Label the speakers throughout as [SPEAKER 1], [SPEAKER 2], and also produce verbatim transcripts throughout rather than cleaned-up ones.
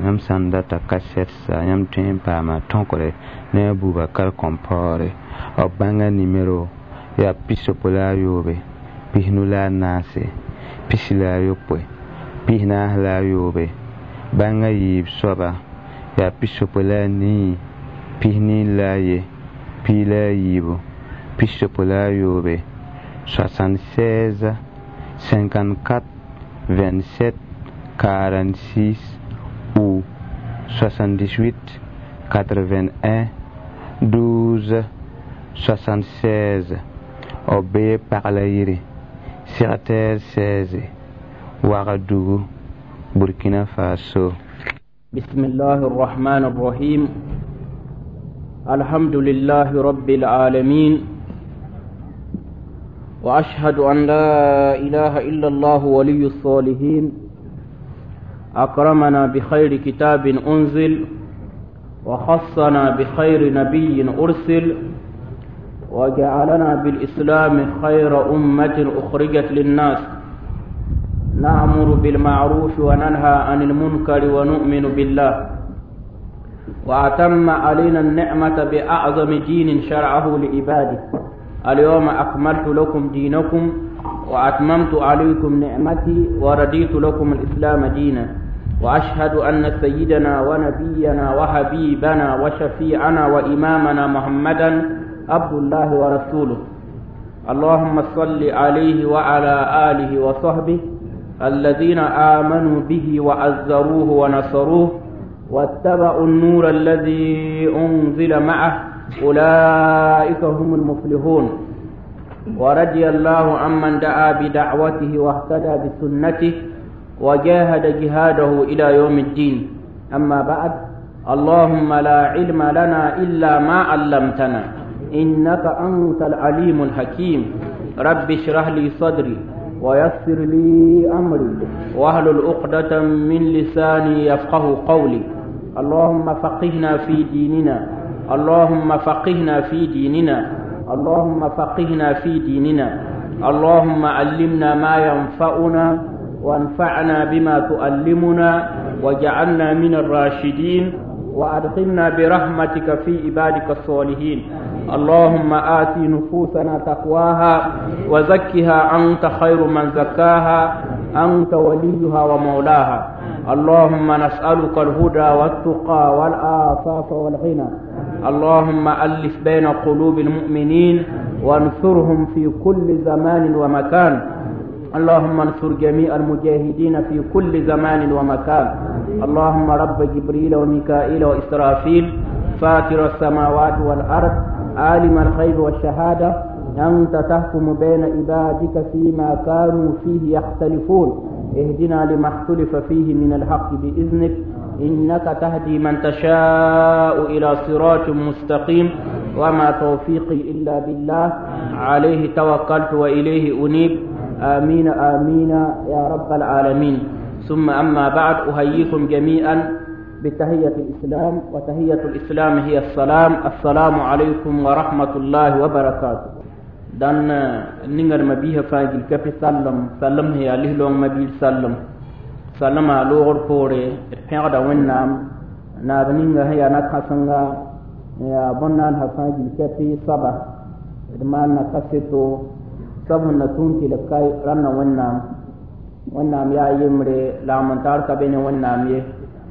[SPEAKER 1] yam sanda ta cassette sa yam tin pa ma tonkore ne Boubacar Compore o banga numéro ya pisopola yobe pihnula nase pisila yope pihna la yobe banga yib soba ya pisopola ni pihni la ye pila yibo pisopola yobe soixante-seize cinquante-quatre vingt-sept quarante-six ou soixante-dix-huit quatre-vingt-un douze soixante-seize Obé par la Yiri Sirater seize Ouagadougou Burkina Faso.
[SPEAKER 2] Bismillah ar-Rahman ar-Rahim. Alhamdulillahi Rabbil Alamin. وأشهد أن لا إله إلا الله ولي الصالحين أكرمنا بخير كتاب أنزل وخصنا بخير نبي أرسل وجعلنا بالإسلام خير أمة أخرجت للناس نأمر بالمعروف وننهى عن المنكر ونؤمن بالله وأتم علينا النعمة بأعظم دين شرعه لعباده اليوم أكملت لكم دينكم وأتممت عليكم نعمتي ورديت لكم الإسلام دينا وأشهد أن سيدنا ونبينا وحبيبنا وشفيعنا وإمامنا محمدا عبد الله ورسوله اللهم صل عليه وعلى آله وصحبه الذين آمنوا به وعزروه ونصروه واتبعوا النور الذي أنزل معه أولئك هم المفلحون ورضي الله عمن دعا بدعوته واهتدى بسنته وجاهد جهاده إلى يوم الدين أما بعد اللهم لا علم لنا إلا ما علمتنا إنك أنت العليم الحكيم رب اشرح لي صدري ويسر لي أمري واحلل عقدة من لساني يفقه قولي اللهم فقهنا في ديننا اللهم فقهنا في ديننا اللهم فقهنا في ديننا اللهم علمنا ما ينفعنا وانفعنا بما تعلمنا وجعلنا من الراشدين وأدخلنا برحمتك في عبادك الصالحين اللهم آت نفوسنا تقواها وزكها أنت خير من زكاها أنت وليها ومولاها اللهم نسألك الهدى والتقى والآفاف والغنى اللهم ألف بين قلوب المؤمنين وانصرهم في كل زمان ومكان اللهم انصر جميع المجاهدين في كل زمان ومكان اللهم رب جبريل وميكائيل وإسرافيل فاتر السماوات والأرض عالم الغيب والشهادة أنت تحكم بين عبادك فيما كانوا فيه يختلفون اهدنا لما اختلف فيه من الحق بإذنك إنك تهدي من تشاء إلى صراط مستقيم وما توفيقي إلا بالله عليه توكلت وإليه أنيب آمين آمين يا رب العالمين ثم أما بعد أحييكم جميعا بتحية الإسلام وتحية الإسلام هي السلام السلام عليكم ورحمة الله وبركاته دان نيغر مبيه فاجل كفي سلم سلم هي عليه لون مبيه سلم سلم على لغر فوري بيغدا ونام نابنيغا هي نكاسنغا يا بنان حفاجل كفي صبا دمان نكاسيتو sabon na tunki da kai ranar wannan wannan ya yi mure lamantar ka bene wannan ye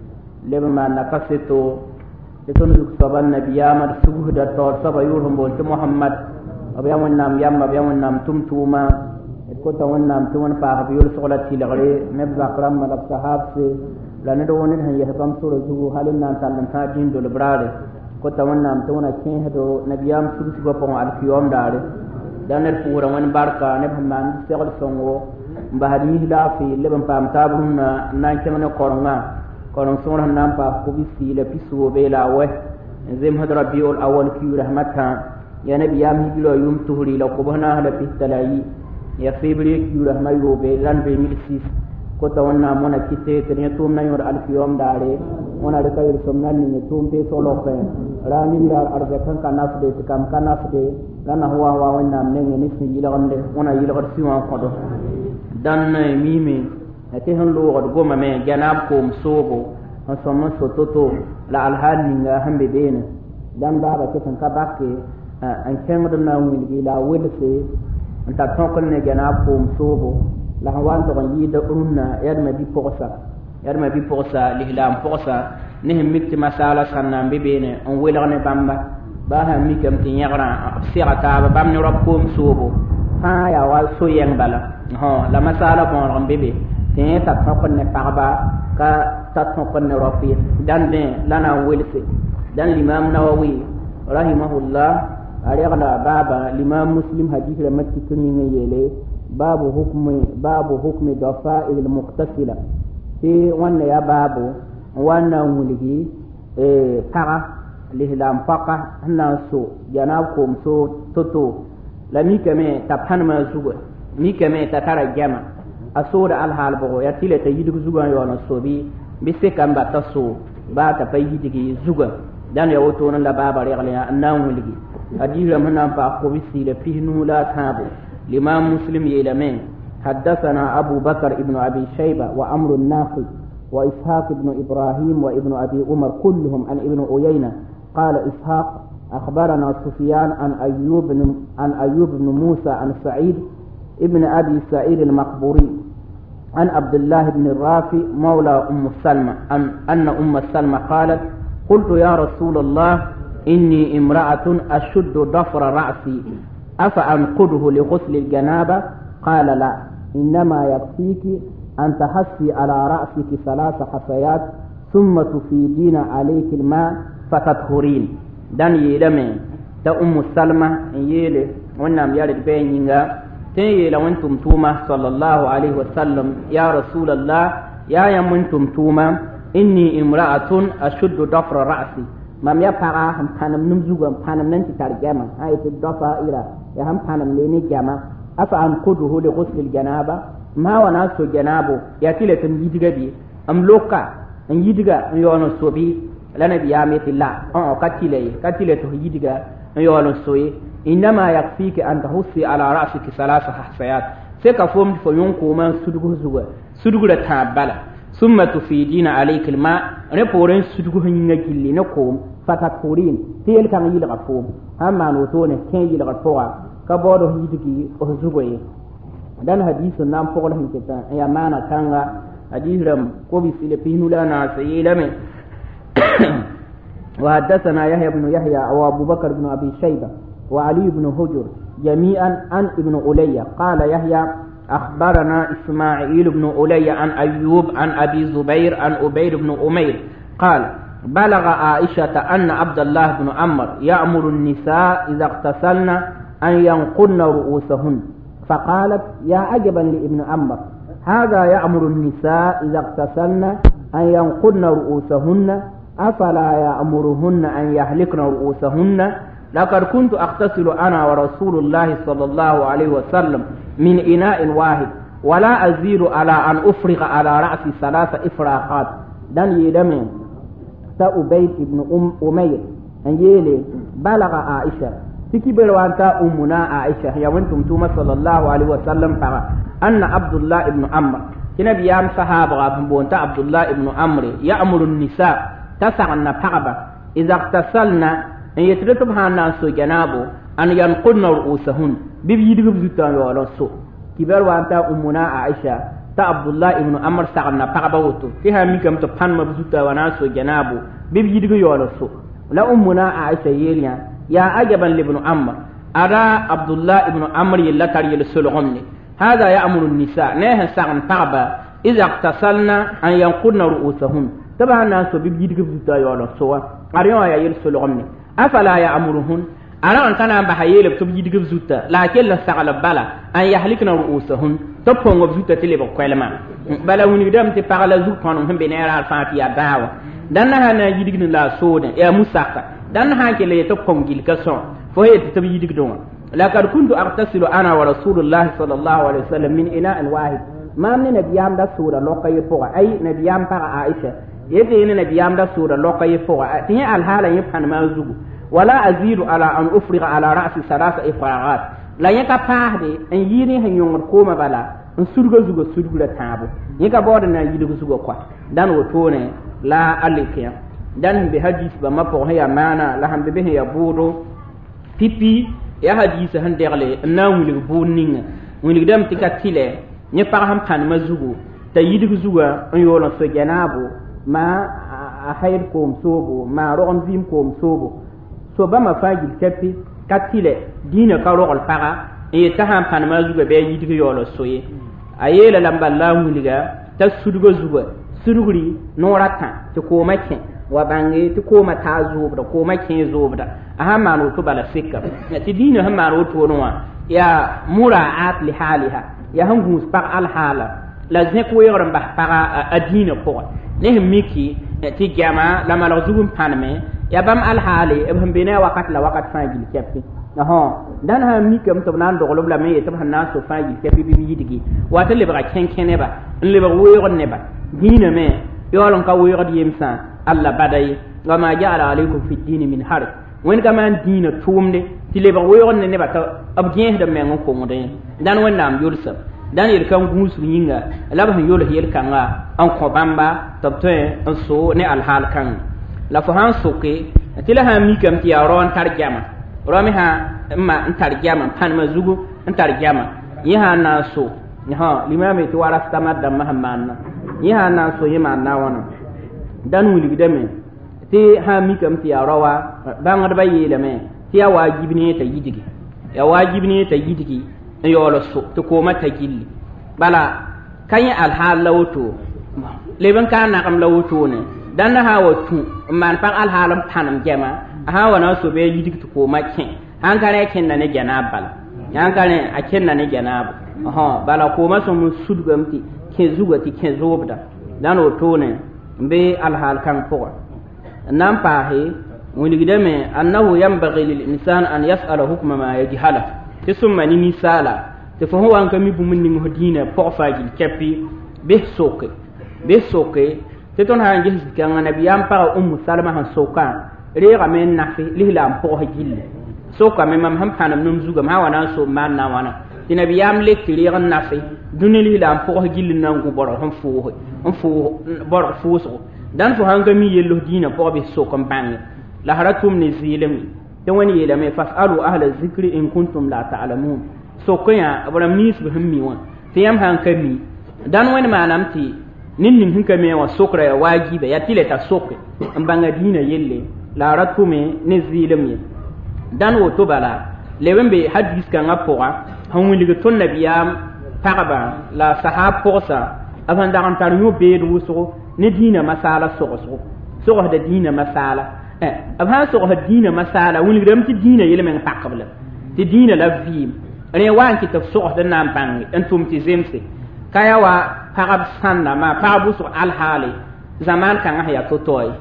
[SPEAKER 2] lebe ma na kaseto da tun duk saban nabiya mar subu da tor saba yurhum bon to muhammad abiya wannan yamma abiya wannan tumtuma ko ta wannan tuman fa ha yul solat tilare ne zakram mal sahab se la ne do wonin han ya bam sura zugu halin nan tan ta din do brade ko ta wannan tuna kin hado nabiyam subu subu pon al kiyom dare daner pura wan barka ne bman segol songo mbahadi la fi leben pam tabrun na nan kemane koronga koron sona nan pa ko bisi le pisu be la we zem had rabiul awal ki rahmata ya nabi ya mi bilo yum tuhri la ko bana hala pitalayi ya febri ki rahmayo be lan be mille six ko ta wonna mona kite te ne tum na yor al kiyom dare mona de kayir somnan ni tum te solo fe rani la arbe kan kanaf de kam kanaf de lana huwa wa wannan ne ne ni yila wonde wona yila ko siwa ko do dan mimi ate han lo go goma me janab ko msobo on somon sototo la alhalinga hambe bene dan baba ke kan kabake an kengdo na wilgi la wilse anta tonkol ne gana ko msobo la hawan to yi da unna yadma bi posa yadma bi posa lihlam posa ne mikti masala sanna bebene on welane bamba ba ha mikam ti yagra sirata bam ne rob ko msobo ha ya wa so yang bala ha la masala bon ron bebe tin ta tonkol ne parba ka ta tonkol ne rofi dan ne lana welse dan l'imam Nawawi rahimahullah ariqla baba l'imam Muslim hadith la matti kunni yele babu hukmi babu hukmi dafa'il al-muqtasila fi wanna ya babu wanna mulgi e para lihlam faqa hanna so janab kum so toto la mi kame taphan ma zugo mi kame ta tara jama asura al hal bo ya tile ta yidu zugo yo no so bi bi se kan ba ta so ba ta pay yidigi zugo dan ya woto nan la baba regle annan wulgi hadira manan fa ko bisi le fihnu la tabu l'imam Muslim yelamen حدثنا أبو بكر ابن أبي شيبة وأمر الناقد وإسحاق ابن إبراهيم وابن أبي عمر كلهم عن ابن عيينة قال إسحاق أخبرنا سفيان عن أيوب بن عن أيوب بن موسى عن سعيد ابن أبي سعيد المقبوري عن عبد الله بن الرافع مولى أم سلمة أن أن أم سلمة قالت قلت يا رسول الله إني امرأة أشد ضفر رأسي أفأنقضه لغسل الجنابة قال لا إنما يكفيك أن تحسي على رأسك ثلاث حصيات ثم تفيدين عليك الماء فتطهرين دان يلمن تا أم سلمة يلي ونام يارد بينينغا تيلا وانتم توما صلى الله عليه وسلم يا رسول الله يا يمنتم توما إني امرأة أشد ضفر رأسي مام يا فقا هم كانم نمزوغا كانم ننتي ترجمة هاي الضفر إلى يا هم كانم ليني جمع أفأنقضه لغسل الجنابة ما وناسو جنابو ياتيلة تنجيدغا بي أم لوكا نجيدغا يونو سوبي لنا بيامي الله أه كتيلة كتيلة تنجيدغا يونو سوي إنما يكفيك أن تحسي على رأسك ثلاث حصيات سيكا فوم فيونكو من سدغو زغا سدغو تابالا ثم تفيدين عليك الماء ريبورين سدغو هنينا جيلي نكوم فتكورين تيل كان يلغا فوم أما نوتوني كان يلغا فوغا كبودو هيدغي أهزغوي dan hadisu nan pokol hin kita ya mana kanga hadisram ko bi sile pinula na sayilame wa hadathana yahya ibn yahya wa abu bakr ibn abi shayba wa ali ibn hujr jami'an an ibn ulayya qala yahya akhbarana isma'il ibn ulayya an ayyub an abi zubair an ubayr ibn umayr qala بلغ عائشة أن عبد الله بن عمرو يأمر النساء إذا اغتسلن أن ينقضن رؤوسهن فقالت يا عجبا لابن عمر هذا يأمر النساء إذا اغتسلن أن ينقضن رؤوسهن أفلا يأمرهن أن يحلقن رؤوسهن لقد كنت أغتسل أنا ورسول الله صلى الله عليه وسلم من إناء واحد ولا أزيد على أن أفرغ على رأسي ثلاث إفراغات دان يدمن تأبيت ابن أم أمير أن يلي بلغ عائشة تكي بلوانتا أمنا عائشة يا وانتم توما صلى الله عليه وسلم فقال أن عبد الله ابن عمرو كنا بيام صحابة بونتا عبد الله ابن عمرو يأمر النساء تسعنا فقبا إذا اغتسلنا أن يترتبها الناس جنابه أن ينقضن رؤوسهن بيبيدغ بزوتان ولا سو كي بلوانتا أمنا عائشة تا عبد الله ابن عمرو سعنا فقبا وتو فيها ميكم تبان مبزوتا وناس جنابه بيبيدغ ولا سو لا أمنا عائشة يليا يا عجبا لابن عمرو أرى عبد الله ابن عمرو يلتر يلسلغمني هذا يأمر النساء نهى سعن طعبا إذا اغتسلنا أن ينقضن رؤوسهن طبعا الناس بيجيدك بزوتا يولا سوا أريوا يا يلسلغمني أفلا يأمرهن أرى أن كان بحييل بتبيجيدك بزوتا لكن لا سعل بلا أن يحلقن رؤوسهن تبقون بزوتا تلي بقوالما بلا ونقدم تفعل زوكانهم هم بنيرا الفاتحة دعوة دانها نجيدك لا سودا يا مساقا dan hakele to kongil kaso fo yete tabi yidig don laqad kuntu aqtasilu ana wa rasulullah sallallahu alaihi wasallam min ina'in wahid ma min nabiyam da sura lokay fo ay nabiyam para aisha yete ne nabiyam da sura lokay fo tin al hala yifan ma zugu wala azidu ala an ufriga ala ra'si salasa ifragat la yaka pahde en yini han yongor koma bala n surga zuga surgra tãabo yẽka baood na n yɩlg zuga kɔa dãn wotone la a lekẽ dãn sẽn be hadis bãmba pʋgẽ sẽn yaa maana la sẽn be be sẽn yaa bʋʋdo pipi yaa hadis sẽn degle n na n wilg bʋʋd ninga wilgdame tɩ ka tɩlɛ yẽ pag sẽn pãnemã zugu t'a yɩdg zugã n yool n so janaabo ma a hayr koom soobo ma rog n vɩɩm koom soobo so bãmba fãa gil kɛpɩ ka tɩlɛ dĩinã ka rogl paga n yet t'a sãn pãnemã zugã bɩ a yɩdg yaool n soye a yeela la n bala n wilga t'a sudgã zugã sudgri noorã tã tɩ koomã kẽ wa bãnge tɩ koomã taa zoobda koomã kẽ zoobda a sãn maan woto bala sɩka tɩ dĩinã sẽn maan wotone wã yaa muraat li haaliha yaa sẽn gũus pag alhaala la zẽk weoogr n bas paga a dĩinã pʋgẽ ne sẽn miki tɩ gɛma la malg zug n pãneme yaa bãmb alhaale b sẽn be ne a wakat la wakat fãa gil kɛpẽ dãn sãn mikame tɩ b na n doglb lame n yetɩ b sẽn na n so fãa gil kɛpɩ bɩ b yɩdge wa tɩ lebga kẽ-kẽ neba n lebg weoogd neba dĩinã me yaool n ka weoogd yemsã alla bada ye wa ma jaala alaykum fi ddini min harj wẽnd ka maan dĩinã tʋʋmde tɩ lebg weoogd ne neba tɩ b gẽesda meng n kõngdẽ dãn wẽnnaam yolsem dãn yel-kãng gũusg yĩnga la b sẽn yols yel-kãngã n kõ bãmba tɩ b tõe n so ne alhaal kãngẽ la fo sãn soke tɩ la sãn mikame tɩ yaa rao n tar gɛma rao me sã n tar gɛma n pãnemã zugu n tar gɛma yẽ sã n na n so limaame tɩ wa rastama dãmbã sẽn maanna yẽ sã n na n so yẽ maan na wãna dãn wilgdame tɩ sãn mikame tɩ yaa rao wa bãngdbã yeelame tɩ yaa waagib ne t'a yidgi yaa waagib ne t'a yidgi n yaool so tɩ koomã t'a gilli bala ka yẽ alhaal la woto leb n ka n nagem la wotone dãnda sã wa tũ n maan pag alhaal n pãnem gɛma a sã n wa na n so bɩ a yidg tɩ koomã kẽ sãn ka rẽ a kẽnda ne janaab bala sãn ka rẽ a kẽnda ne janaabo bala koomã sõm n sudgame tɩ kẽ zugã tɩ kẽ zoobda dãn wotone n be alhaal kãng pʋgã n na n paase wilgdame annahu yambagi lilinsan an yas'ala hukma ma yajhala tɩ sõmma ne ninsaala tɩ fo sẽn wa n ka mi bũmb ning f dĩinã pʋg fãa gil kɛpɩ bes soke bes soke tɩ tõnd sã n ges zikãngã nabiyaam pagã ũmmu salma sẽn sokã reegame n nafe lisla n pʋgs gilli sokame mam sẽn pãnem nem zugame sã wa na n so n maan na wãna tɩ nabiyaam lek tɩ reeg n nafe dũni lisla n pʋgs gilli n na n gũ borg sẽn fʋʋse n fʋʋs borg fʋʋsgo dãn fo sãn ka mi yell f dĩinã pʋg bɩ sok n bãnge la sara tʋm ne zɩɩlme tɩ wẽnd yeelame fasalu ahla zikri in kuntum la ta'lamun sokẽ yã b rãmb ninsb sẽn mi wã tɩ yãmb sãn ka mi dãn wẽnd maanam tɩ nin ning sẽn ka mi wã sokra yaa waagiba yaa tɩ le t'a soke n bãnga dĩinã yelle la a ra tʋme ne zɩɩlem ye dãn woto bala leb n be hadis kãngã pʋga sẽn wilg tõnd nabiyaam pagba la sahaab pʋgsa b sẽn dag n tar yõ beed wʋsgo ne dĩinã masaala sogsgo sogsda dĩinã masaala b sãn sogsd dĩinã masaala wilgdame tɩ dĩinã yel-meng pakb la tɩ dĩinã la vɩɩm rẽ wa n kɩ tɩ b sogsd n na n bãnge n tʋm tɩ zemse ka ya wa pagb sãnda maa pagb wʋsg alhaale zamaan kãngã sẽn yaa to-toy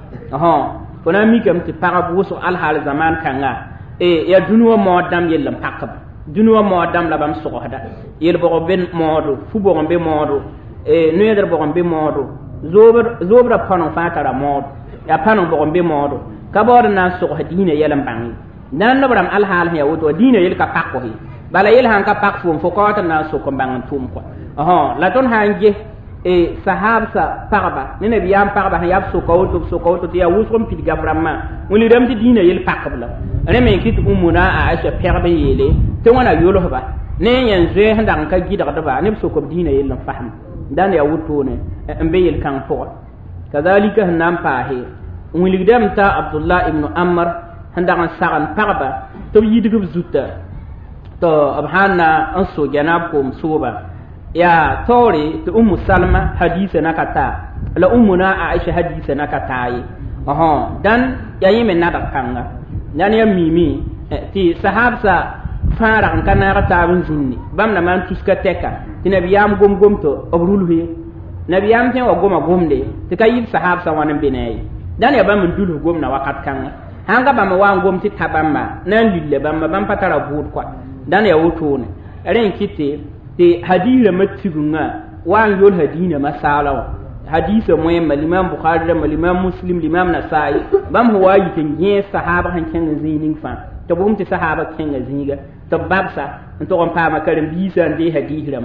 [SPEAKER 2] fo na n mikame tɩ pagb wʋsg alhaale zamaan kãngã yaa dũni wã maood dãmb yell n pakb dũni wã maood dãmb la bãmb sogsda yel-bg be moodo fu-bg n be moodo noeedr bg n be moodo zoobrã pãneng fãa tara moodo yaa pãneng bg n be moodo ka baood n na n sogs dĩinã yɛl n bãnge dãn neb rãmb alhaal sẽn yaa woto wa dĩinã yel ka pakse bala yel sãn ka pak foom fo ka wat n na n sok n bãng n tʋʋm kɔa la tõnd sã n ges sahaabsa pagba ne nabiyaam pagba sẽn yaa b soka woto b soka woto tɩ yaa wʋsg n pidga b rãmbã wilgdame tɩ dĩinã yel pakb la rẽ me n kɩt ũmmuna a aicha pɛgb n yeele tɩ wãna yolsba ne n yẽn zoe sẽn dag n ka gɩdgdba ne b sok b dĩinã yell n fasem dãnd yaa wotone n be yel-kãng pʋgã kadalika sẽn na n paase wilgdame t'a abdullah ibnu amr sẽn dag n sagn pagba tɩ b yidg b zuta tɩ b sãn na n so janaab koom sooba yaa taoore tɩ ummu salma hadiisa na ka taa la ummuna aisha hadiisa na ka taa ye dãn yaa yẽ me nadg kãnga dãn yaa miime tɩ sahaabsa fãa rag n ka naag taab n zĩnni bãmb na maan tuska tɛka tɩ nabiyaam gom-gom tɩ b rulf ye nabiyaam tẽ wa goma gomde tɩ ka yib sahaabsa wãn n be ne a ye dãn yaa bãmb n dulf gomna wakat kãnga sãn ka bãmb wa n gom tɩ ta bãmba na n lilla bãmba bãmb pa tara buud kɔa dãn yaa wotone rẽ n kɩte tɩ hadiis rãmbã tigengã wa n yolsa dĩinã masaala wã hadiisa moẽmba limam bukhari rãmba limam muslim limam nasai bãmb sẽn wa yik n gẽes sahaaba sẽn kẽng n zĩig ning fãa tɩ b wʋm tɩ sahaaba kẽnga zĩiga tɩ b babsa n tog n paama karen-biisã n dee hadiis rãmba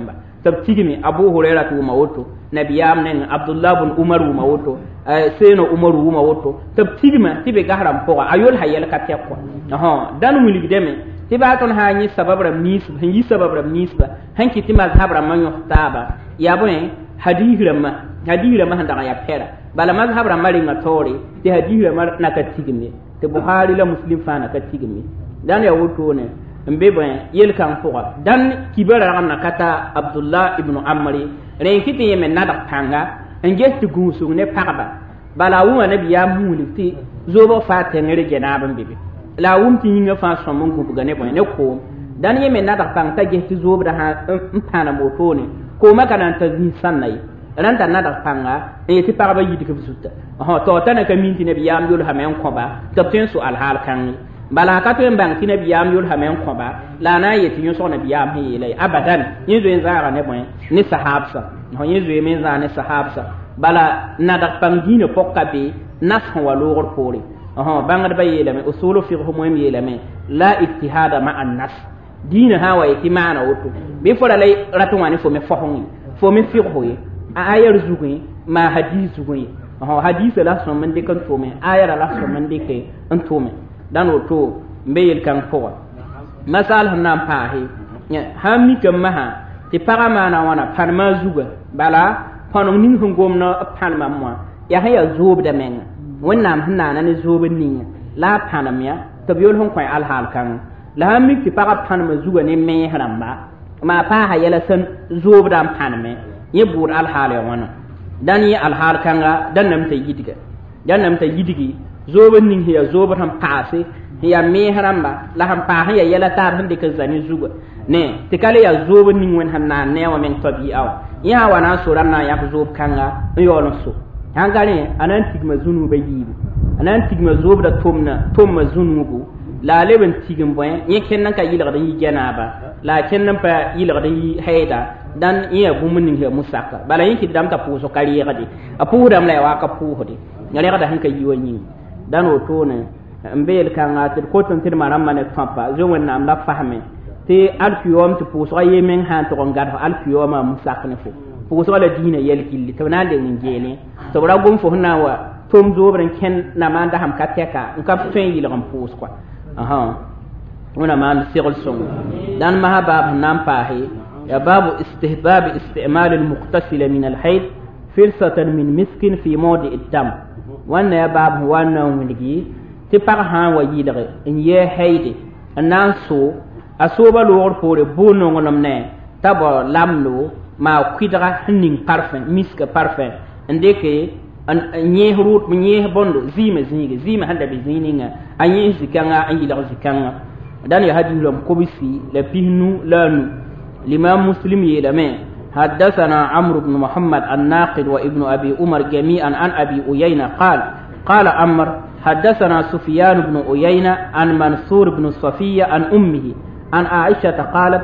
[SPEAKER 2] tab tigmi Abu Hurairah tu mawoto nabiyam nen Abdullah ibn Umar wu mawoto seno Umar wu mawoto tab tigma tibe gahram poa ayol hayel ka tekko ha dan mulig deme tiba ton ha ni sabab ram nis yi sabab ram nis ba hanki tima zabra man yo taba ya boy hadith ram hadith ram handa ya pera bala mazhab ram mari ngatori ti hadith ram na ka tigmi te Buhari la Muslim fa na ka tigmi dan ya woto ne mbe boy yel kan poa dan kibara ram na kata Abdullah ibn Amri ren kiti yemen nada panga ngesti gusu ne pagba bala wu nabi ya muli ti zobo fa tengere jenaban bibi la wum ti yinga fa so mon gubu gane boy ne ko dan yemen nada pang ta gesti zobo da ha mpana moto ne ko makana ta zin sanai ran ta nada panga e ti pagba yidi ke fusuta ha to tana ka minti nabi ya mul ha men ko ba tabten su al hal kan bala ka to mbang ti nabi ya mul ha men ko ba la na yeti nyo so nabi ya mi ile abadan yizo en zara ne boy ni sahabsa ho yizo men za ne sahabsa bala nada pangine pokka be nas wa lugor pore aha bangar bayela me usulu fiqh mo mi yela me la ittihada ma an nas dina hawa itimana woto be fora lay ratwani fo me fohon fo me fiqh yi ayar zugun ma hadith zugun aha hadith la so man de kan to me ayar la so man de ke an to me dan woto mbeyel kan fo masal hanam pahi hammi kam maha ti parama na wana parma zuga bala panong ning hungom na panma mo ya haya zob da men wonnam hanna na ni zob ni la panamya to biol hon kwai al hal kan la hammi ti para panma zuga ne me haramba ma pa ha yala san zob da panme ye bur al hal ya wana dan yi al hal kan ga dan nam ta yidiga dan nam ta yidigi zob ning hiya zob tam paase ya me haramba la ham pa ha yala tar hande ka zani zuga ne tikale ya zob ning wen hanna ne wa men tabi'aw ya wana suran na ya zob kanga yolo so hangane anan tigma zunu be yibi anan tigma zob da tomna tomma zunubu la leben tigin boy ye kennan ka yilga da yi janaba la kennan pa yilga da yi hayda dan iya bumunin he musaka bala yiki dam ta puso kali gadi apu dam la wa ka pu hodi ngale ga da hanka yiwo nyi dan o to ne mbel kanga te ko ton tir maram mane papa zo wonna am la fahme te alfiyom te puso yemen han to ngar alfiyoma musaka ne fo puso la dina yel killi to na le ngene to ra gum fo na wa tom zo bran ken na manda ham kateka ngam fen yil gam puso kwa aha wana man sigol song dan mahabab nam pahi ya babu istihbab istimal al-muqtasil min al-hayd firsatan min miskin fi mawdi ad-dam wana ya bab wana wingi ti par ha wa yilre in ye hayde nan so asoba lor pore bono ngolom ne tabo lamlo ma kwidra ning parfum miska parfum ndeke nye root nye bondo zima zinga zima handa be zininga anye zikanga anyi la zikanga dan ya hadilum kobisi la pihnu lanu l'imam muslim yelame حدثنا عمرو بن محمد الناقد وابن أبي عمر جميعا عن أبي أيينة قال قال عمر حدثنا سفيان بن أيينة عن منصور بن صفية عن أمه عن عائشة قالت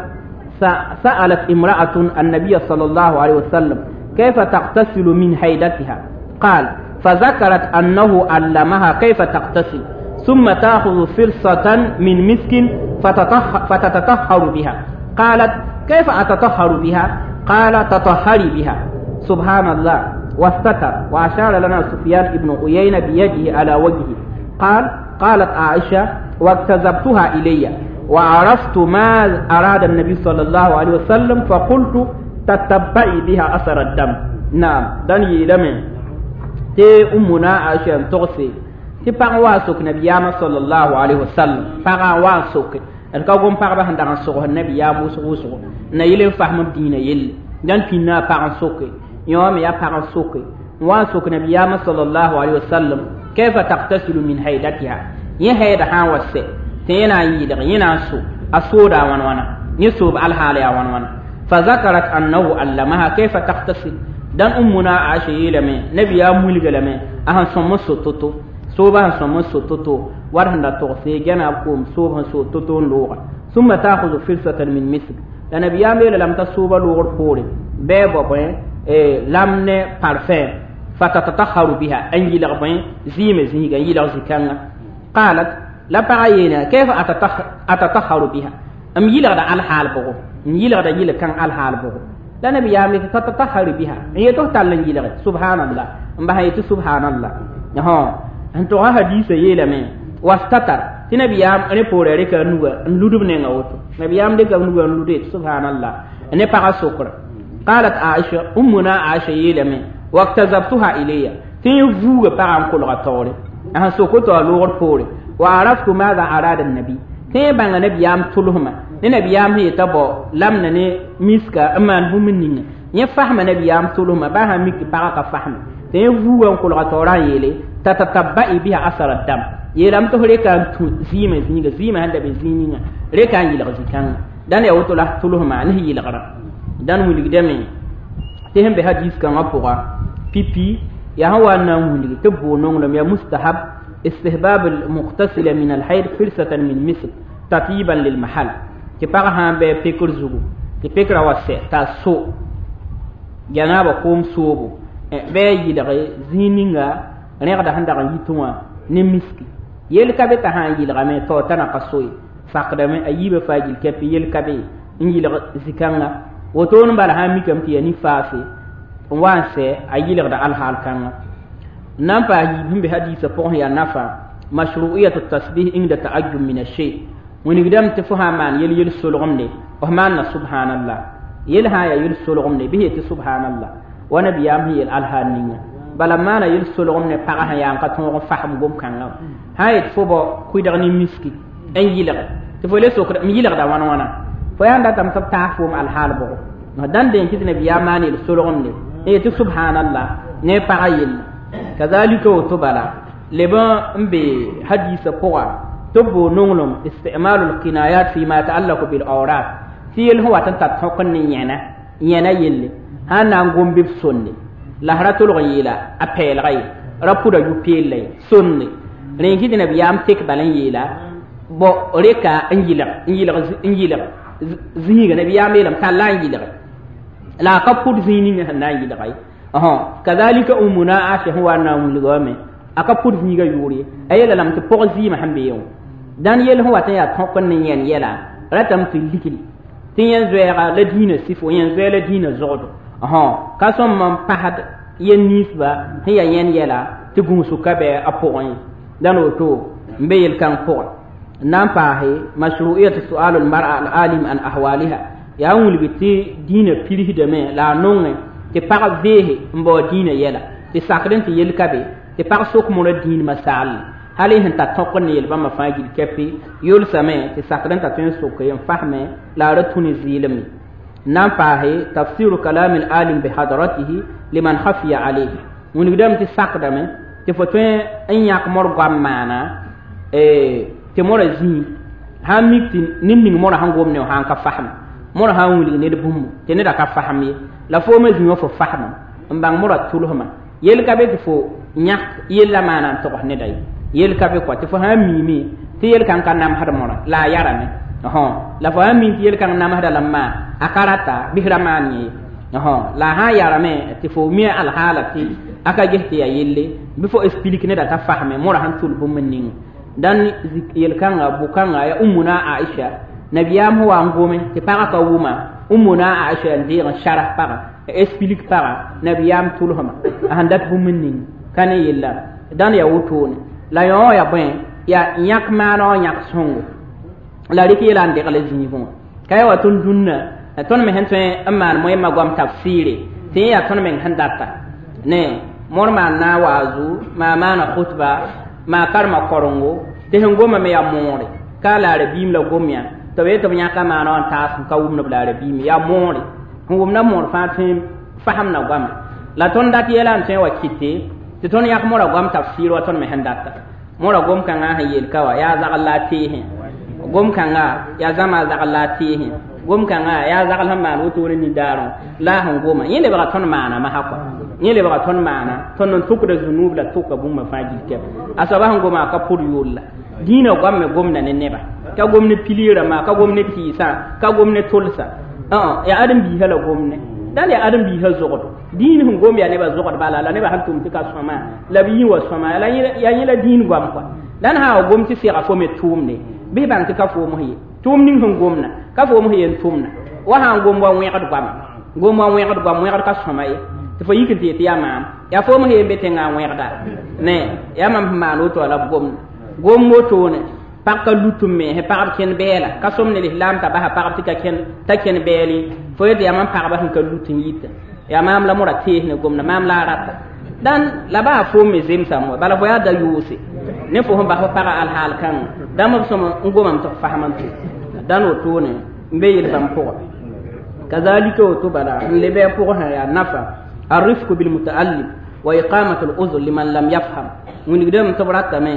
[SPEAKER 2] سألت امرأة النبي صلى الله عليه وسلم كيف تغتسل من حيدتها قال فذكرت أنه علمها كيف تغتسل ثم تأخذ فرصة من مسك فتتطهر بها قالت كيف أتطهر بها قال تطهري بها سبحان الله واستتر وأشار لنا سفيان بن عيينة بيده على وجهه قال قالت عائشة واكتذبتها إلي وعرفت ما أراد النبي صلى الله عليه وسلم فقلت تتبعي بها أثر الدم نعم دني لمن تي أمنا عائشة تغسي تي بغواسك نبي صلى الله عليه وسلم بغواسك en ka gom parba handa kan so nabi ya musu musu na yele fahmam dina yel dan pinna par soke yo me ya par soke wa sok nabi ya sallallahu alaihi wasallam kayfa taqtasilu min haydatiha ya hayda ha wasse te yana yi da yana so asoda wan wana ni so al hala wan wana fa zakarat annahu allamaha kayfa taqtasil dan ummuna aisha yelame nabi ya mulgalame ahan sommo sototo soba sommo sototo warhanda toxse gana ko soba so toton loga summa ta'khudhu firsatan min misl la nabiyya mele lam tasuba logor pore be bo boy e lamne parfum fatatatahharu biha anji la boy zime ziga yila zikanga qalat la parayena kayfa atatah atatahharu biha am yila da al hal bo yila da yila kan al hal bo la nabiyam ti tatatahhar biha yeto talan yilare subhanallah mba haytu subhanallah ha anto hadisa yelame wastatar ti nabiyam ne pore re ka nuga ludub ne ngawoto nabiyam de ka nuga lude subhanallah ne para sokra qalat aisha ummuna aisha yelame waqtazabtuha ilayya ti vuga para an kolga tore an sokoto alor pore wa araftu madha arada an-nabi ti banga nabiyam tulhuma ne nabiyam he tabo lamna ne miska aman buminninga ye fahma nabiyam tulhuma ba ha miki para ka fahma ti vuga an kolga tora yele tatatabba biha asara dam yelam to reka tu zima zinga zima handa be zininga reka yila zikan dan ya wutula tulhuma ne yila gara dan mu ligdame te hembe hadis kan apora pipi ya hawa na mu lig to bonon lam ya mustahab istihbab al muqtasil min al hayd firsatan min misl tatiban lil mahal ke para ha be pekur zugu ke pekra wase ta so janaba kom sobo be yila zininga ne ga handa ga yituma ne miski yel kabe ta han yil game to tana kasoy faqdame ayibe fajil kepi yel kabe yil zikanga woton bal ha mi kam ti ni faase wanse ayil da al hal kanga nan pa yi bi hadisa po ya nafa mashru'iyat at-tasbih inda ta'ajjum min ash-shay woni gidam te fahaman yel yel solomne o manna subhanallah yel ha ya yel solomne bi te subhanallah wa nabiyam yel al haninga bala mana yel solomne para ha ya ka ton faham gom kanga hayt fo bo kuidar ni miski en yilga te fo le sokra mi yilga da wana wana fo yanda tam tab ta fo al hal bo no dan den kitne biya mani yel solomne e te subhanallah ne para yel kadhalika to bala leba mbe hadisa poa to bo nonglom istimalul kinayat fi ma ta'allaqu bil awrat fi yel huwa tan tat hokon ni yana yana yelle hana ngombe sonne lahratul ghayla apel ghay rapuda yu pele sonne rengi dina biyam tek balan yela bo reka ngila ngila ngila zinga na biyam elam talla ngila la kapud zini ne na ngila gay aha kadhalika umuna asha huwa na mulgame akapud zinga yuri ayela lam to pozi ma hambe yo dan yel huwa ta ya tokkon ne yen yela ratam tu likil tin zoera la dina sifo yen zoera dina zodo aha kasom man pahad yen nisba hiya yen yela tigun sukabe apoin dan oto mbeyel kan po nan pahe mashru'iyat su'al al mar'a al alim an ahwaliha ya wul biti dina pilhi de me la nonge te par vehe mbo dina yela te sakren te yel kabe te par sok mo la din masal hali hen ta tokkon yel ba ma fagil kepi yul same te sakren ta ten sok yem fahme la ratuni zilmi nan pahe tafsir kalam al alim bi hadratihi liman khafiya alayhi mun gidam te sakdame te fo twen en yak mor gam mana e te mor zi ha mikti nimning mor hangom ne han ka fahm mor ha wuli ne de bum te ne da ka fahmi la fo ma zi fo fahm mbang mor tulhuma yel ka be te fo nyak yel la mana to ne dai yel ka be ko te fo ha mimi te yel kan kan nam har mor la yarame ho la fo ha mi yel kan nam har lamma akarata bihramani ho la ha yarame te fo mi al halati aka jehti ya yelle bifo explique ne da ta fahme mora han tul bumnin dan yel kanga bukanga ya ummuna aisha nabiyam huwa ngome te para ka wuma ummuna aisha ndira sharah para explique para nabiyam tul homa handat bumnin kane yella dan ya wutone la yo ya ben ya nyak mano nyak songo la riki la ndira le zinivon kay wa tun dunna ton me hentwe amman moy magam tafsiri te ya ton men handata ne morma na wazu ma mana khutba ma karma korongo te ngoma me ya more kala rabim la gomya to be to nya ka ma non ta ka wumna bla rabim ya more ngomna mor fatim faham na gam la ton dat yelan sen wa kite te ton yak mora gam tafsir wa ton me handata mora gom kan ha yel kawa ya zaqallati he gom kan ya zama zaqallati he gom kan ya zaqal hamman wuto ni daro la han goma yele ba ton mana ma hakwa yele ba ton mana ton non tukura zunub la tuka bumma faji kep asaba han goma ka pur yulla dina gomme gomna ne neba ka gomne pilira ma ka gomne pisa ka gomne tolsa ah ya adam bi hala gomne dal ya adam bi ha zogodo din hun gom ya neba zogodo bala la neba han tum tika soma la bi wa soma la ya yela din gom kwa dan ha gom ti sira fo me tumne be ban tika fo mo hi tum ning hun gomna ka fo mo hi en tumna wa han gom wa wi qad gam gom wa wẽgd goam wẽgd ka sõma ye tɩ fo yik n tɩ yaa maam yaa fo me be tẽngã n wẽgda ne yaa mam sẽn maan woto la b gomda gom wotone pag ka lutum me he pagb kẽnd bɛɛla ka sõm ne lislaam t'a basa pagb tɩ ka kẽnd t'a kẽnd bɛɛle fo yetɩ yaa mam pagba sẽn ka lut n yita yaa maam la mora tees ne gomda maam la a rata dan la baa fo me zemsame wa bala fo yaa da yoose ne fo sẽn bas fo paga alhaal kãngã dãmb b sõm n gomam tɩ f fasm n tɩ dãn wotone n be yel-bãmb pʋgã kazalika woto bala n le bɩ a pʋgã sã yaa nafa الرفق بالمتعلم وإقامة الأذر لمن لم يفهم ونقدم تبرتمه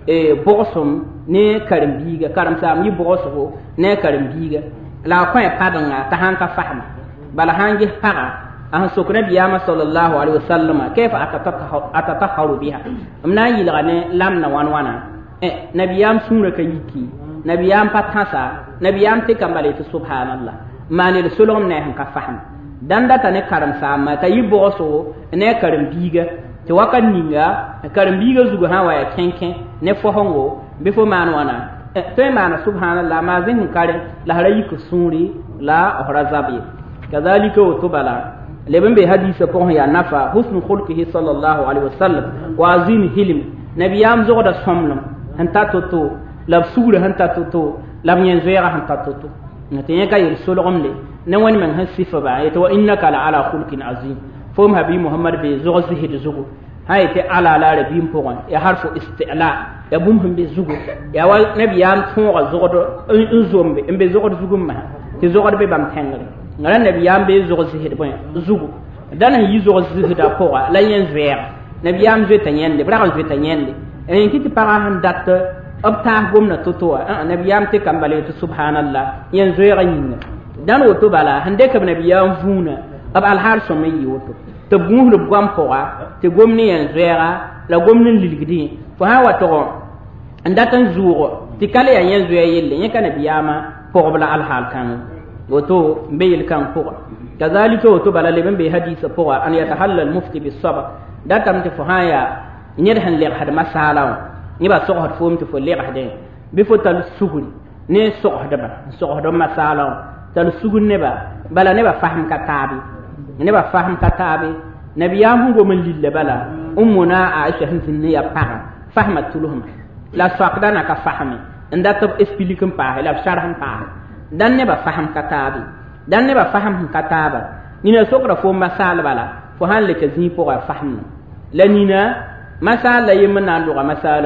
[SPEAKER 2] بغصم ne karim biga karim sam yi bogosgo ne karim biga la ko e padanga ta han ka fahma bala hangi paga an sokna biyama sallallahu alaihi wasallam kayfa atataharu atataharu biha amna yilga ne lamna wan wana e nabiyam sunra ka yiki nabiyam patasa nabiyam te kambale to subhanallah mani rasulum ne han ka fahma danda ta ne karim sam ta yi bogoso ne karim biga ti wakan ninga karim biga zugo ha waya kenken ne fo hongo be fo man wana to man subhanallah ma zin kare la harayi ku suri la hrazabi kadhalika utubala leben be hadisa ko ya nafa husnu khulqihi sallallahu alaihi wasallam wa azim hilm nabiyam zoda somlum hanta toto la sura hanta toto la nyen zera hanta toto natiya kay sulumle ne wani man hasifa ba yato innaka la ala khulqin azim fom habi muhammad be zozi hid zugo hay te ala la rabim pogon ya harfu istila ya bum hum be zugo ya wal nabiyam tonga zogodo un zombe mbe zogodo zugum ma te zogodo be bam tengre ngala nabiyam be zogozi hid bon zugo dana yi zogozi hid apoa la yen ver nabiyam je tanyende bra je tanyende en kiti para han dat abta gomna totoa nabiyam te kambale to subhanallah yen zoyra nyinga dan woto bala hande ka nabiyam funa ab al har so meyi woto te buhlu gwam poa te gomni yen zoyra la gomni lilgidi fo ha wato ndatan zuuro ti kale ya yen zoya yelle yen kana biyama pobla al hal kan woto mbeyil kan poa kazalika woto bala le be hadisa poa an yatahallal mufti bis sabr datam te fo haya nyer han le had masala ni ba so hat fo mti fo le hade bi fo tal suguri ne so hada ba so hada masala tal sugun ne ba bala ne ba faham ka tabi ne ba faham ka tabi nabiyam go man lille bala ummuna aisha hinne ya paga fahmat tuluhum la saqdana ka fahmi nda tab expliquer pa la sharh pa dan ne ba faham ka tabi dan ne ba faham ka taba ni na sokra fo masala bala fo han le ka zi po ga fahmi la nina masala yimna ndo ga masala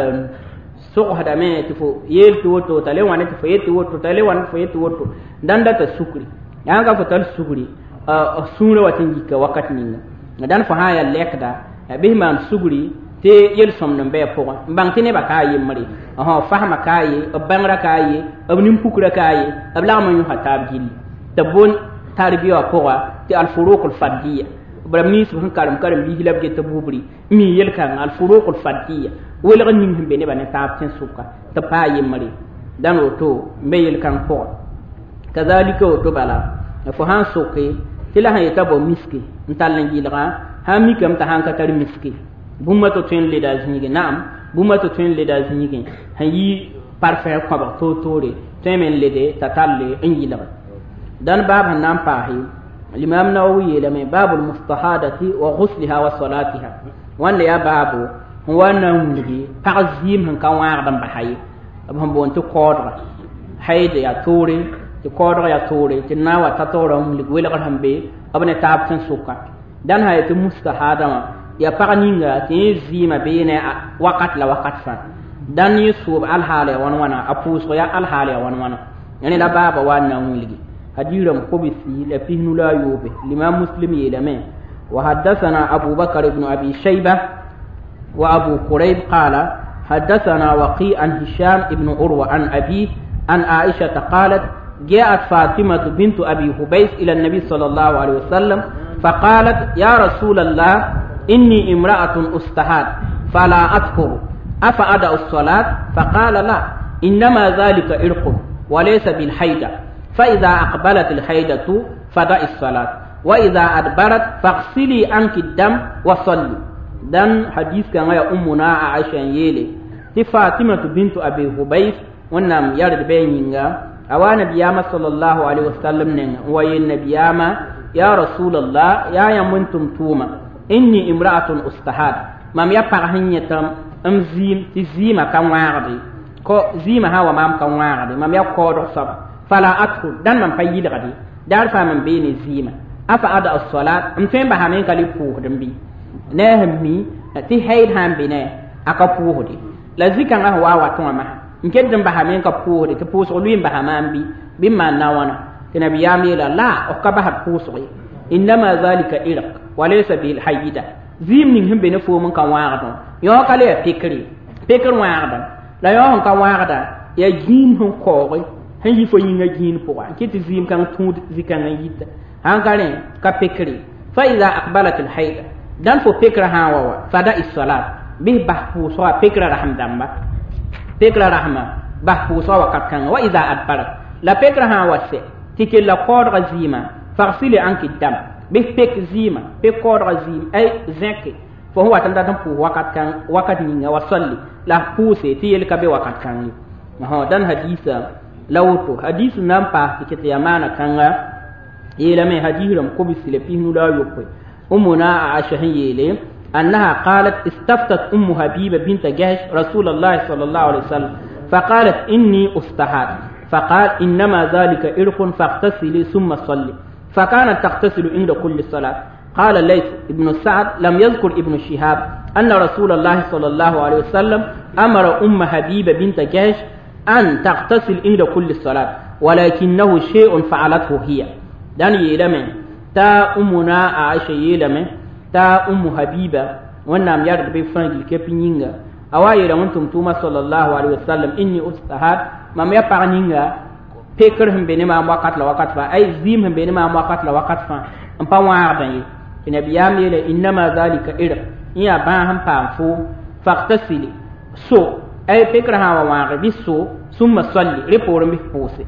[SPEAKER 2] so hada me tifo yel to woto tale wana tifo yeti woto tale wana fo yeti woto dan da ta sukri yanga ko tal sukri a sura watin jika wakati ninga dan fo haya lekda be man sugri te yel som no be poa mbang tine ba kayi mari aha fahma kayi bangra kayi abnim pukra kayi abla man yu hatab gilli tabon tarbiya poa ti al furuq al fadiyya bramni subhan karam karam bi hilab ge tabubri mi yel kan al furuq al fadiyya wala gan nim himbe ne ba ne tab tin suka ta payi mari dan woto be yel kan poa kazalika woto bala fo han soke tila han yetabo miski ntalan gilga ha mi kam ta han ka tar miski bumma to tun le da zingi naam bumma to tun le da zingi han yi parfait ko ba to tore temen le de tatalle en yila dan bab han nam pahi al-imam nawawi le me babul mustahadati wa ghusliha wa salatiha wanda ya babu wannan wuri ta'zim han kan wa dan bahayi abhan bon to kodra hayde ya tore to kodra ya tore tinawa tatora um ligwela kan hambe abane tab tan suka dan hayatu mustahada ya paganinga ti zima bene wakat la wakat fa dan yusub al hale wan wana apus ya al hale wan wana yani la baba wana nguligi hadiram qobisi la fihnu la yube lima muslim yelame wa hadathana abu bakr ibn abi shayba wa abu qurayb qala hadathana waqi an hisham ibn urwa an abi an aisha qalat جاءت فاطمة بنت أبي حبيس إلى النبي صلى الله عليه وسلم فقالت يا رسول الله إني امرأة أستحاد فلا أذكر أفأدأ الصلاة فقال لا إنما ذلك إرق وليس بالحيدة فإذا أقبلت الحيدة فدع الصلاة وإذا أدبرت فاغسلي عنك الدم وصلي دن حديث كان يا أمنا عائشة يلي فاطمة بنت أبي حبيس ونم يرد بينينغا awa nabiyama sallallahu alaihi wasallam ne waye nabiyama ya rasulullah ya ya mun tum tuma inni imra'atun ustahad mam ya pa hanyatam am zim ti zima kan waardi ko zima hawa mam kan waardi mam ya ko do sab fala athu dan man fayi gadi dar fa man beni zima afa ada as-salat am fen ba hamen kali pu dembi ne hammi ti hayd ham bine aka pu hodi la zikan ah wa wa tuma nke dem ba hamen ka pu hodi ti pu so luim ba hamambi bimma nawana tinabi yamila la o ka ba ha pu so inma zalika irq wa laysa bil hayyida zim ning himbe ne fo mun kan waardo yo kale fikri fikr waardo la yo hon kan waarda ya jin hon ko han yi fo yinga jin po an kiti zim kan tud zikan yita han kale ka fikri fa idha aqbalat al hayd dan fo fikra ha wa fada is-salat bi bahfu so fikra raham damba fikra rahma bahfu so wa kan wa idha adbara la fikra ha wa se tikil la qad zima faghsili anki dam bi fik zima bi qad zim ay zaki fo huwa tanda tan pu wakat kan wakat ni nga wasalli la puse ti yel ka be wakat kan ha dan hadisa lawto hadisu nan pa tikete yamana kanga yela me hadiram ko bisile pinu la yokko umuna aisha yele annaha qalat istaftat ummu habiba bint jahsh rasulullah sallallahu alaihi wasallam faqalat inni ustahad فقال إنما ذلك إرق فاغتسلي ثم صلي فكانت تغتسل عند كل صلاة قال ليث ابن سعد لم يذكر ابن شهاب أن رسول الله صلى الله عليه وسلم أمر أم حبيبة بنت جهش أن تغتسل عند كل صلاة ولكنه شيء فعلته هي دان يلمن تا أمنا عائشة يلمن تا أم حبيبة ونام يرد بفرنج الكبينينغا أوايا وانتم توما صلى الله عليه وسلم إني أستهاد mam ya parninga pekr hum benema wakat la wakat fa ay zim hum benema wakat la wakat fa en pa waardan yi nabiyam yele inma zalika ir ya ba ham pa fu faqtasili so ay pekr ha wa waari bi so summa salli repor mi pose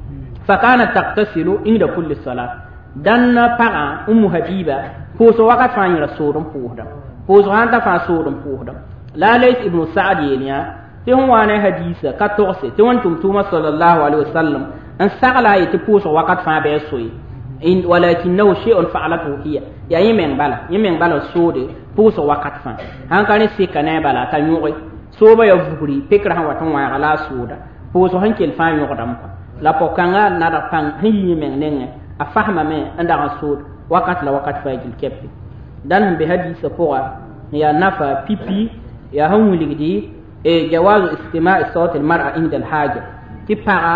[SPEAKER 2] fa kana taqtasilu inda kulli salat dan para ummu habiba poso wakat fa ni rasulun puhda poso hanta fa sodun puhda la lays ibn sa'd yeliya ti hon wana hadisa ka togse ti won tum tuma sallallahu alaihi wasallam an sagala yiti puso wakat fa be soyi in walakinahu shay'un fa'alatu hiya ya yemen bala yemen bala sode puso wakat fa han kan se kana bala ta nyori so ba ya vuguri pekra han watan wa ala soda puso han kel fa nyorodam ko la pokanga na da pan hin yemen nenge a fahma me anda sod wakat la wakat fa jil kepi dan be hadisa poa ya nafa pipi ya han wuligdi e jawaz istima'i sawt al-mar'a inda al-haja ti para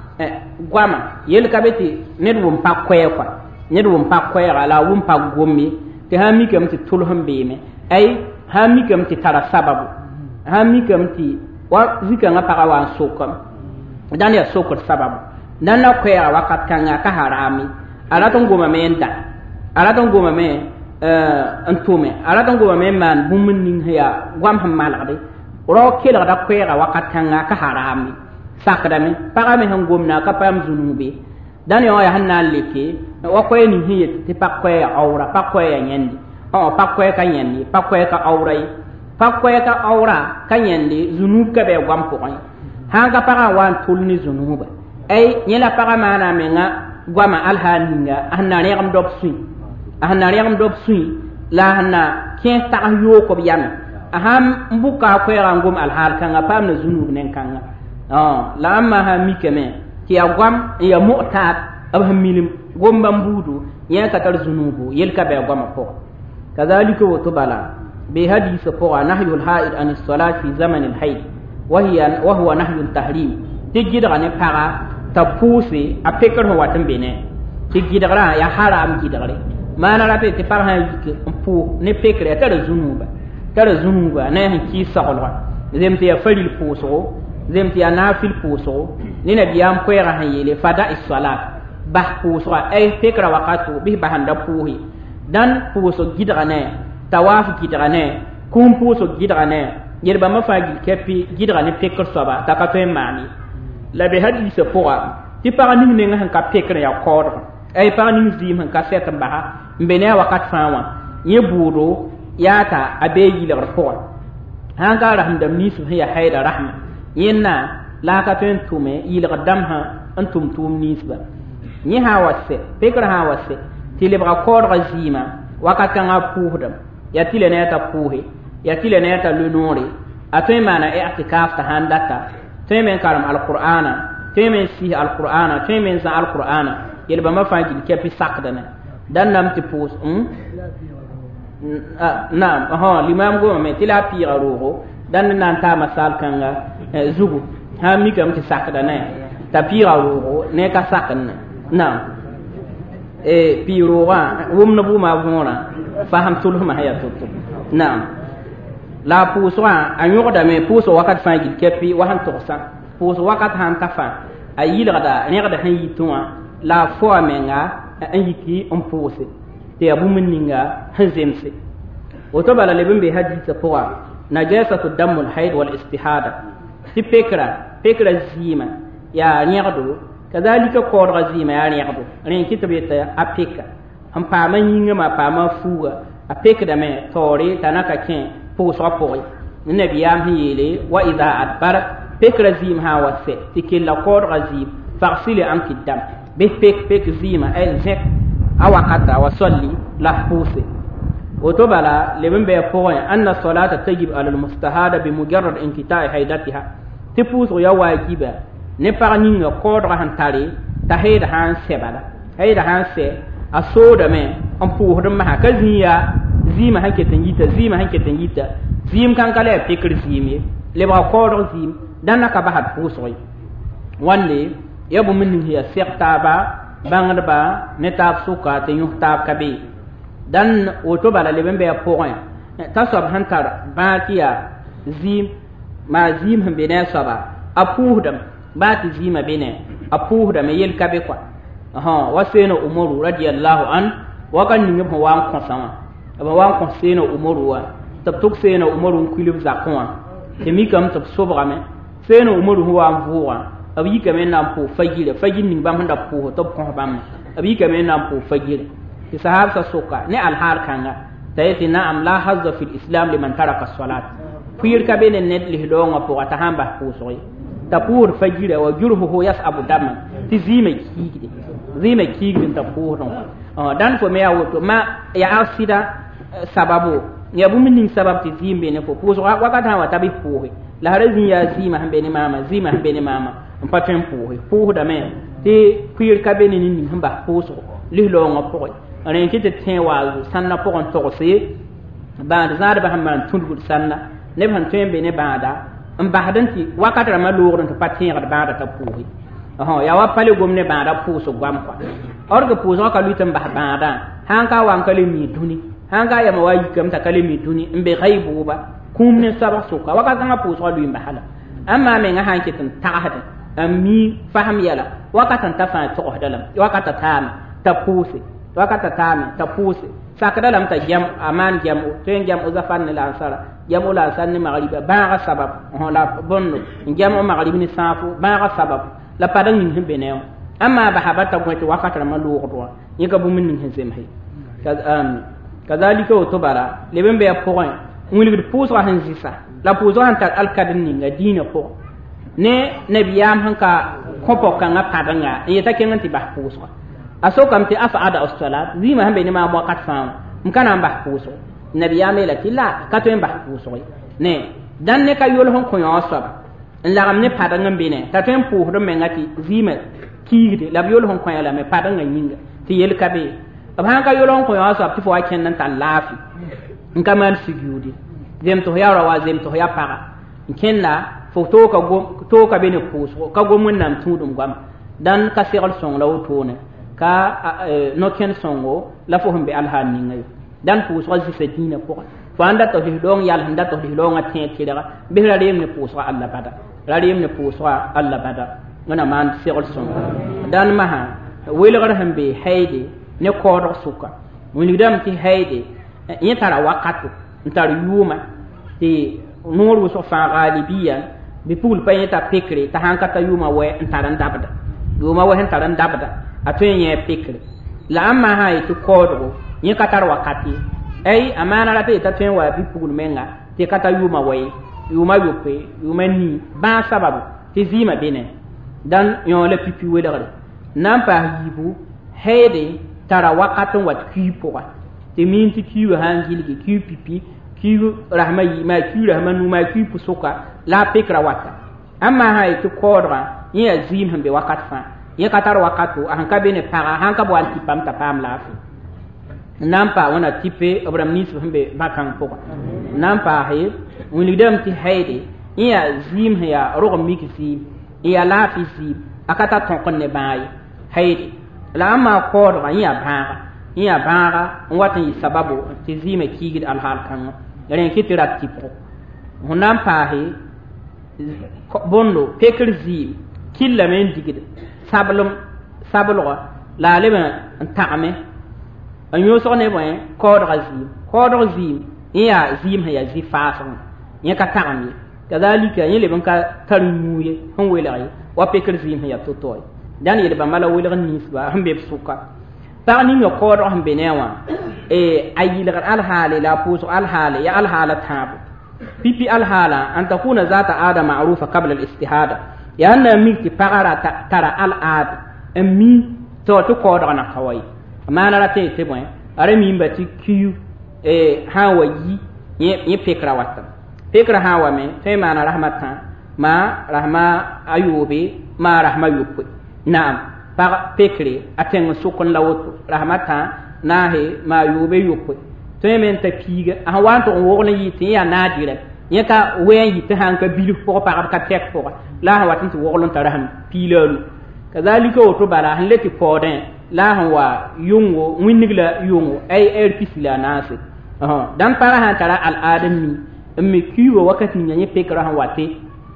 [SPEAKER 2] gwama yel kabeti nedwum pa kwekwa nedwum pa kwera la wum pa gommi ti ha mi kam ti tulhum beme ay ha mi kam ti tara sababu ha mi kam ti wa zika nga para wa sokam dan ya sokor sababu dan na kwera wakat kanga ka harami ala ton goma me enda ala ton goma me euh antume ala ton goma me man bumun ning ya gwam ham malade ro kela da kwera wakat kanga ka harami sakdame pagame han gomna ka pam zunubi dan yo ya hanna leke wa ko ni hiye ti pakwe aura pakwe ya nyendi o pakwe ka nyendi pakwe ka aura pakwe ka aura ka nyendi zunub ka be gwam ko han ga paga wan tulni zunuba ay nyela paga mana menga gwama alhaninga hanna ne gam dop sui hanna ne gam dop sui la hanna ken ta yo ko biyam aham mbuka ko rangum alhal kanga pam na zunub nen kanga ah la amma ha mikeme ti agwam ya mu'tad abham milim gomba mbudu ya katar zunubu yelka be gwama ko kadhalika wa tubala bi hadith fa nahyu al-ha'id an as-salat fi zaman al-hayd wa hiya wa huwa nahyu at-tahrim tigidra ne para tapusi apekar ho watam bene tigidra ya haram gidare mana rape ti par ha pu ne pekre tar zunuba tar zunuba ne ki saqolwa zemti ya falil puso zemti ya nafil puso ni nabiyam kwera han yele fada is-salat bah puso ay pekra waqatu bi bahanda puhi dan puso gidra ne tawaf gidra ne kum puso gidra ne yerba mafagi kepi gidra ne pekr soba takato mani la be hadith poa ti para ning ne han ka pekra ya kor ay para ning zim han ka set baha mbene waqat fawa ye buro yata abe yilar poa han ka rahmdam nisu ya hayda rahma yinna la ka pen tume yilar damha antum tum nisba ni ha wasse pekra ha wasse tɩ lebga koodga zɩɩma wakat kãngã pʋʋsdame yaa tɩ la ne t'a pʋʋse yaa tɩ la ne t'a le-noore a tõe n maana i'tikaaf t'a sãn data tõe me n karem alqur'ana tõe me n sɩs alqur'ana tõe me n zã alqur'ana yel-bãmbã fãa gil kɛpɩ sakdame dãn nam tɩ pʋʋs naam ãhã limam gomame tɩ la a pɩɩga roogo dãnd na n taama saal kãnga zugu sã n mikame tɩ sakda ne t'a pɩɩga roogo ne ka sakn ne naam pɩɩg roogã wʋmd bʋʋma võorã fasem tʋlsmã sã yaa to-to naam la a pʋʋsgã a yõgdame pʋʋsg wakat fãa gil kɛpɩ wa sẽn togsã pʋʋs wakat sãn ta fãa a yɩlgda rẽgda sẽn yɩ tɩ wã la a fo a menga n yiki n pʋʋse tɩ yaa bũmb ninga sẽn zemse woto bala leb n be hadiisã pʋga najasatu damu lhaid walistihada tɩ pekra pekra zɩɩma yaa rẽgdo kadalika koodga zɩɩma yaa rẽgdo rẽ kɩ tɩ b yeta a peka n paama yĩngame a paama fuuga a pekdame taoore t'a na ka kẽ pʋʋsgã pʋgẽ ne nabiyaam sẽn yeele wa ida adbar pekra zɩɩm sã n wa sɛ tɩ kella koodga zɩɩm fagsile anki dam bɩ pek pek zɩɩma a zẽk a wakata wa solli la pʋʋse woto bala leb n bɩ a pʋgẽ anna salata tajib ala almustahada bimujarrad inkita'i haidatiha tɩ pʋʋsg ya waajiba ne pag ninga koodga sẽn tare t'a heeda sã n sɛ bala heeda sã n sɛ a soodame n pʋʋsd n masã ka zĩ yaa zɩɩmã sẽn ket n yita zɩɩmã sẽn ket n yita zɩɩm kãnka la yaa pekr zɩɩm ye lebga koodg zɩɩm dãnna ka basd pʋʋsg ye wãnde ya bũmb ning yaa sɛg taaba bãngdba ne taab sʋka tɩ yõs taab ka be dãn woto bala leb n bɩ a pʋgẽ t'a soab sẽn tar bãag tɩ yaa zɩɩm maa zɩɩm sẽn be ne a soaba a pʋʋsdame baa tɩ zɩɩmã be ne a pʋʋsdame yel ka be kɔa wa seena umaru radiallahu an wakat ning b sẽn wa n kõsã wã b wa n kõs seena umaru wã tɩ b tʋg seena umaru n kuil b zakẽ wã tɩ mikame tɩ b sobgame seena umaru sẽn wa n vʋʋgã b yikame n na n pʋʋs fagirã fagir ning bãmb sẽn da pʋʋs tɩ b kõs bãmba b yikame n na n pʋʋs fagirã tɩ sahabsã soka ne alhaal kãnga t'a yetɩ naam la hazza fi lislam liman taraka salat pʋɩɩr ka be ne ned lislaoongã pʋga t'a sãn bas pʋʋsg ye t'a pʋʋsd fagirã wa jurfuhu yasabu dama tɩ zɩɩmã kiigde zɩɩmã kiigd n t'a pʋʋsdẽ wã dãn fo me yaa woto ma yaa a sɩda sababu ya bũmb ning sabab tɩ zɩɩm be ne fo pʋʋsg wakat sã n wa ta bɩ pʋʋse la sara zĩ yaa zɩɩmã sẽn be ne maama zɩɩmã sẽn be ne maama n pa tõe n pʋʋse pʋʋsdame tɩ pʋɩɩr ka be ne ne ning sẽn bas pʋʋsg lislaoongã pʋgẽ rẽ kɩ tɩ tẽ waazo sãnna pʋgẽ togse bãad zãadbã sẽn maan tũdgd sãnna neb sẽn tõe n be ne bãada n basd n tɩ wakat rãmbã loogd n tɩ pa tẽegd bãada t'a pʋʋse yaa wa pa le gom ne bãada pʋʋsg goam kɔa org pʋʋsgã ka lʋɩt n bas bãadã sãn ka wa n ka le mii dũni sãn ka yama wa yikame t'a ka le mii dũni n be gãy bʋʋba kũum ne sabg sʋka wakat kãngã pʋʋsgã lʋɩ n basala ãmma mengã sã n ket n tagsd n mii fasem yɛla wakat n ta fãa togsda lame wakata taame t'a pʋʋse wakata taame t'a pʋʋse sakda lame t'a gɛm a maan gɛm tõe n gɛm o zafan ne lansara gɛm o lansar ne magriba bãagã sabab la bõndo n gɛm o magrib ne sãafo bãagã sabab la padã ning sẽn be ne wã ãmma basaba t'a gõe tɩ wakat rãmbã loogd wã yẽka bũmb ning sẽn zemse kazalika woto bala leb n be a pʋgẽ wilgd pʋʋsgã sẽn zɩsa la pʋʋsgã sẽn tar alkadr ninga dĩinã pʋgẽ ne nabiyaam sẽn ka kõ pʋg-kãngã pãdenga n yeta kẽng n tɩ bas pʋʋsgã a sokame tɩ afa ada salat zɩɩmã sẽn be ne maam wakat fãa wã m ka na n bas pʋʋsg nabiyaam yeela tɩ la ka tõe n bas pʋʋsg ye ne dãn ne ka yol sẽn kõ yõ soaba n lagem ne pãdeng n be ne t'a tõe n pʋʋsd n menga tɩ zɩɩmã kiigde la b yol sẽn kõ yã lame pãdengã yĩnga tɩ yel ka be b sãn ka yol sẽn kõ yõ soab tɩ fo wa kẽnd n tar laafɩ n ka maan sujuude zem tɩ f ya ra wa zem tɩ f ya paga n kẽnda fo tooka be ne pʋʋsgo ka gom wẽnnaam tũudum goama dãn ka segl sõng la wotone ka no-kẽnd sõngo la fo sẽn be alhaal ninga yo dãn pʋʋsgã zĩsa dĩinã pʋgẽ fo ãn dat f lislaoong yal sẽn dat f lislaoongã tẽ tɩrga bɩ ra reem ne pʋʋsga alla bada ra reem ne pʋʋsga alla bada wẽna maan segl sõngo dãn masã welgr sẽn be haɩde ne koodg sʋka wilgdame tɩ haɩde yẽ tara wakato n tar yʋʋma tɩ noor wʋsg fãa galibiya bɩ pugl pa yẽ t'a pekre t'a sãn ka ta yʋʋma wɛ n tar n dabda yʋʋma wɛ sẽn tar n dabda a tõe n yẽ pekre la ãmma sã n yetɩ koodgo yẽ ka tar wakat ye ay a maana ra tɩ yeta tõe n wa bɩ pugl menga tɩ ka ta yʋʋma wɛ ye yʋʋma yope yʋʋma nii bãag sababu tɩ zɩɩmã be ne dãn yõ la pipi welgre na n paas yiibu haɩde tara wakat n wat kii pʋga tɩ min tɩ kiiwã sãn gilgi kii pipi kii rasma yi maa kii rasma nu maa kii pʋsʋka la a pekra wata ãmma sã yetɩ koodgã yẽ yaa zɩɩm sẽn be wakat fãa yẽ ka tar wakato a sẽn ka be ne pagã sãn ka boal tɩ pam t'a paam laafɩ n na n paa wẽna tɩpe b rãmb ninsb sẽn be bã-kãng pʋgã n na n paase wilgdame tɩ hayde yẽ yaa zɩɩm sẽn yaa rogem mik zɩɩm n yaa laafɩ zɩɩm a ka ta tõk n ne bãa ye hayde la ãmma koodgã yẽ yaa bãaga yẽ yaa bãaga n wat n yɩ sababo tɩ zɩɩmã kiigd alhaal kãngã rẽ kɩ tɩ rat tɩpgo fõ na n paase bõndo pekr zɩɩm killame n digd sablem sablgã la a leb n tagme n yõosg ne bõe koodga zɩɩm koodg zɩɩm yẽ yaa zɩɩm sẽn yaa zɩ-faasgẽ yẽ ka tagem ye kadalika yẽ leb n ka tar yũu ye sẽn welg ye wa pekr zɩɩm sẽn yaa to-to ye dãn yel-bãmba la welg ninsba sẽn be b sʋka pag ninga koodg sẽn be ne wã a yɩlgd alhaale la a pʋʋsg alhaale ya alhaala tãabo pipi alhaala an takuna zata aada ma'rufa qabla al-istihada ya na mi ti pagara tara al-aada en mi to to koodg na kawai maana ra te te bõe are mi mbati kiyu e ha wayi ye pekra wata pekra ha wa me te maana rahmatan ma rahma ayubi ma rahma yupi naam pa pekre aten sukun lawoto rahmatan nahe ma yubi yupi te men ta piga a wanto wogna yiti ya nadire ye ka wen yiti han ka bilu ko pa ka tek ko la ha watin ti woglon taraham pilalu kazalika woto bala han leti poden la han wa yungo winnigla yungo ay er pisila nase aha dan para han tara al adami mi kiwo wakati nyanye pekra han wate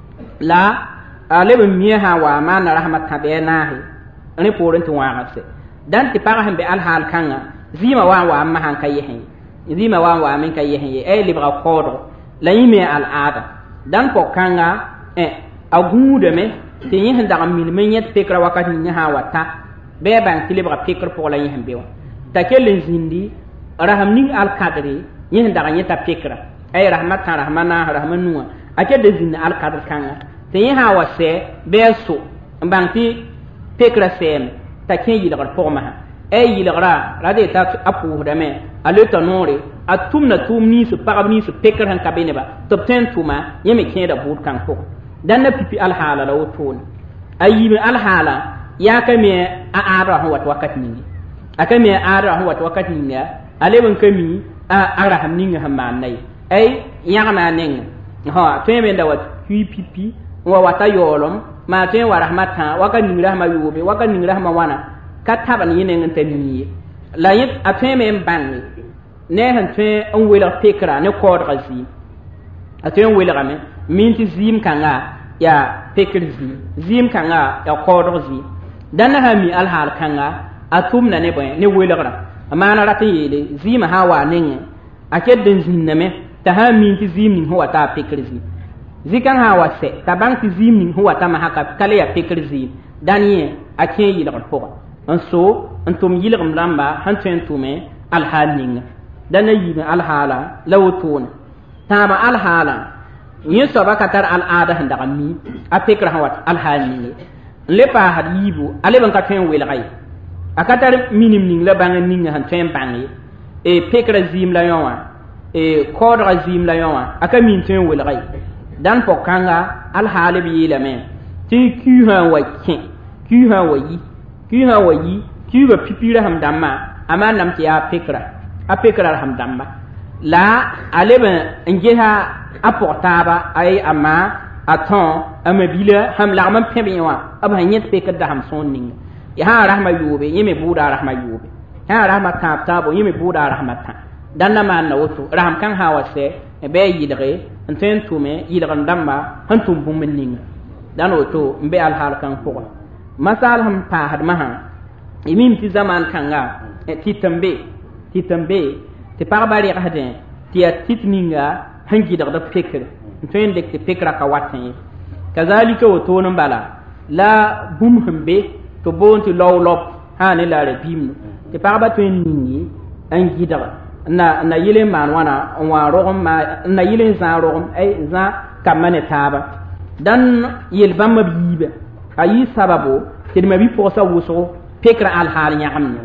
[SPEAKER 2] la alebe miya ha wa mana rahmat tabe nahi ne poren ti wa gase dan ti para han be al hal kanga zima wa wa amma han ka yehen zima wa wa min ka yehen ay libra kodo la yime al ada dan ko kanga eh agude me ti yin da min men yet pekra wakati nya ha wata be ban kilibra pekr pour la yin bewa ta kelen zindi raham ning al kadri yin da yeta pekra ay rahmatan rahmana rahmanua ake de zin al kadr kanga ti yin ha wase be so mbanti pekra sem ta ken yilgar pour ma ay yilgra rade ta apu da me aleta nore atumna tumni su parabni su pekr han kabene ba top ten tuma yeme ken da bud kan ko dan na pipi al hala la wotone ayibe al hala ya kame a ara ho wat wakati ni akame ara ho wat wakati ni ale ban kami a ara ham ninga hamma nay ay yama ning ha to me da wat pipi wa wata yolom ma to wa rahmata waka ni rahma yobe waka ni rahma wana ka taban yene ngante ni la yit ateme mbangi ne han to on wela pekra ne ko razi ateme wela game minti zim kanga ya pekr zim zim kanga ya ko zi dan ha mi al hal kanga atum na ne boy ne welagra amana rata yele zim ha wa ninge akedden zinname ta ha mi ti zim ni huwa ta pekr zim zikan ha wa se ta bang ti zim ni huwa ta ma haka kale ya pekr zim dan ye akien yilgr poa an so antum yilgm lamba han tuen tume al hal ninga dan yi al hala lawtun ta ma al hala yin so baka tar al ada handa mi a pekra hawat al hal ninga le pa had yibu ale ban ka tuen welgai akatar minim ning la bang ninga han tuen bangi e pekra zim la yawa e kodra zim la yawa aka min tuen welgai dan pokanga al hal bi la men ti ku ha wa kin ku ha wa yi ku ha wa yi ku ba pipira ham damma ama nam ti a pekra a pekra ham damma la ale ban ngeha apportaba ay ama aton amabila ham la man pembe wa ab hanyet pekra da ham son ning ya ha rahma yobe yeme buda rahma yobe ha rahma ta tabo yeme buda rahmata dan na man na woto raham kan ha wase be yidre enten tume yidran damma hantum bum ning dan woto mbe al hal kan ko masal ham ta had maha imim ti zaman kanga ti tambe ti tambe ti parbari hadin ti atitninga hangi da pekr enten de ti pekra ka watin kazalika woto non bala la bum hambe to bonti lawlop ha ne la rabim ti parba to ningi an gidara na na yile man wana wa rogum ma na yile za rogum ay za kamane taba dan yel bamma bibe ayi sababu ti ma bi posa wuso pekra al hal nyaam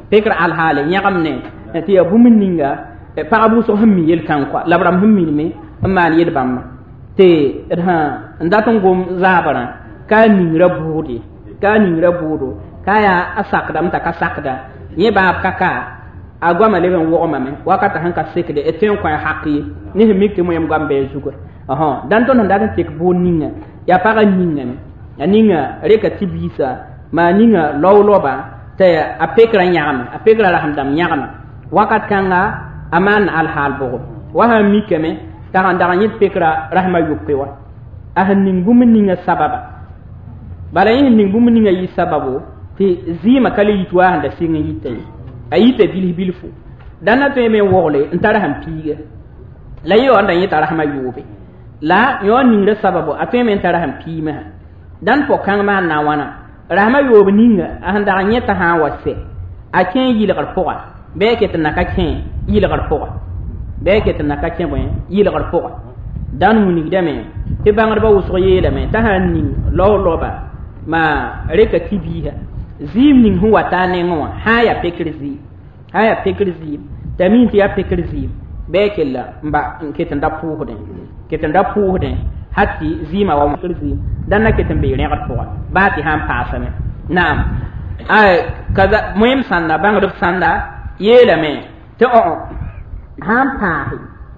[SPEAKER 2] pekra al hale yagam ne ti ya bumin ninga pa abu so hammi yel kan kwa labram hammi me man yel bamma te ha ndaton gom zabara ka ningra budi ka ningra budo kaya asakdam ta kasakda ye ba kaka agwa maleben wo mame wakata hanka sekde eten kwa haqi ni mikti mo yam gambe zugo aha dan ton ndaga tek bo ninga ya paga ninga ya ninga reka tibisa ma ninga lawloba te apekra nyama apekra rahamdam nyama wakat kanga aman al hal bo wa ha mikeme ta handa nyit pekra rahma yukpewa ah ningum ninga sababa bala yin ningum ninga yi sababu ti zima kali yitwa handa singa yitte ayite bilhi bilfu dana to me wogle ntara ham piga la yo anda yita rahma yobe la yo ninga sababu ateme ntara ham pima dan po kan ma na wana rahma yobe ninga anda nyeta ha wase a ken yilgar poa be ke tan ka ken yilgar poa be ke tan ka ken boy yilgar poa dan muni dame te bangar ba uso yele me ta hanni lo loba ma reka tibiha zim ning huwa tane ngwa haya pekrizi haya pekrizi tamin ya pekrizi bekella mba ketan da puhde ketan da puhde hatti zima wa pekrizi dan na ketan be rekat poa bati ham pasame naam ay kaza muhim sanda bangar sanda yele me te o ham pahi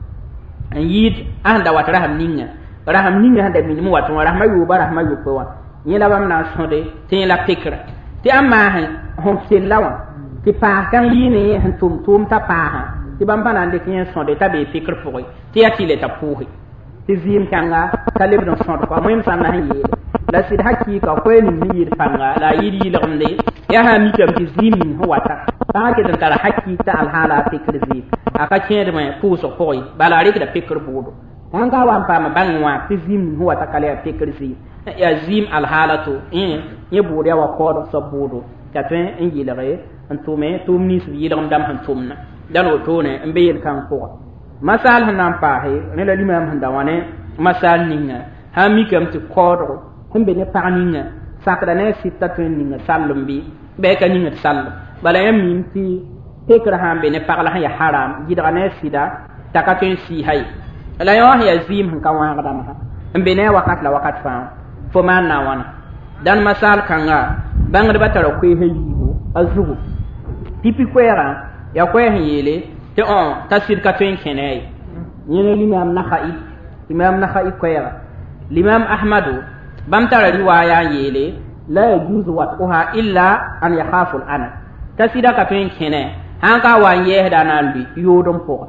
[SPEAKER 2] yid anda wat raham ninga raham ninga handa min mu wat rahma yu barahma yu poa yela bam na sonde te la pekra ti amma hon silawa ti pa kan yini han tum tum ta pa ha ti bam pana de kin son de tabe fikr foy ti atile ta puhi ti zim kanga talib don son ko moyim san na yi la sid hakki ka ko ni mi panga la yiri lomde ya ha mi kam ti zim ni ho wata ta ke dan tara hakki ta al hala fikr zim aka chen de mai puso foy bala rik da fikr budo kan ga wan pa ma bangwa ti zim ho wata kale fikr zim ya zim al halatu in ye budo ya wa ko so budo ta twen in yilare an tume tumni su yilam dam han tumna dan o tone en be kan ko masal hanan pa he ne la limam handa wane masal ninga ha mi kam ti kodo hembe ne pa ninga sakda ne sitta twen ninga sallumbi be ka ninga sallum bala yam min ti tekra hambe ne pa la ya haram gidra ne sida takatun si hay la yo ya zim han kan wa gadama ha embe ne wakat la wakat fa fo man na wana dan masal kanga bangar batara ko he yibo azugo pipi kwera ya kwe yele te on tasir ka twen kenay yene limam nakhai imam nakhai kwera limam ahmadu bam tara riwaya yele la yajuzu wat'uha illa an yakhafu al-ana tasira ka twen kenay han ka wa yehda nan bi yodon poka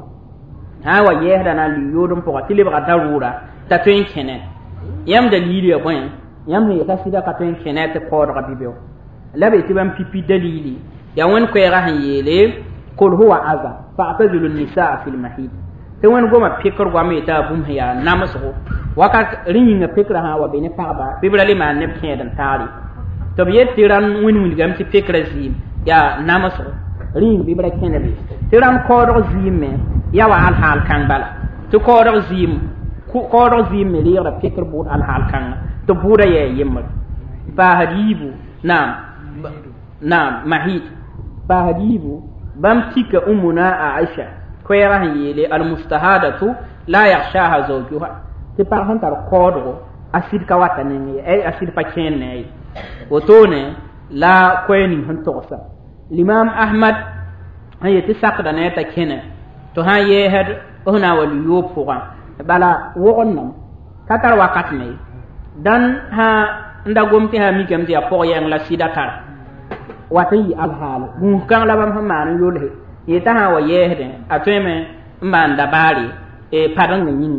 [SPEAKER 2] ha wa yehda nan bi yodon poka tilibra darura ta twen kenay yam dalili ya bon yam he tasira ka twen kenay te kodra bibeo labe tibam pipi dalili ya wen ko ya han yele kul huwa aza fa'tazilu an-nisaa fil mahid te wen goma pikr gwa me ta bum ya namso waka ringa pikra ha wa bene parba bibla le man ne peden tari to biye tiran wen wen gam ti pikra zim ya namso ring bibla kenabi tiran ko do zim me ya wa al hal kan bala to ko do zim ko do zim me lira pikr bud al hal kan to buda ye yimma ba hadibu nam nam mahid ba hadibu bam tika umuna aisha ko yara yele al mustahadatu la yakhshaha zawjuha ti par han tar kodo asid ka wata ne ay asid pa ken ne otone la ko ni han tosa l'imam ahmad ayati saqda ne ta kene to ha ye had ona wal yopura bala wonnam katar wakat ne dan ha ndagom ti ha mi kam ti apo yang la sidatar wati alhal bu kan la bam hamana yolhe yeta ha wa yehde atweme mbanda bari e padan nyin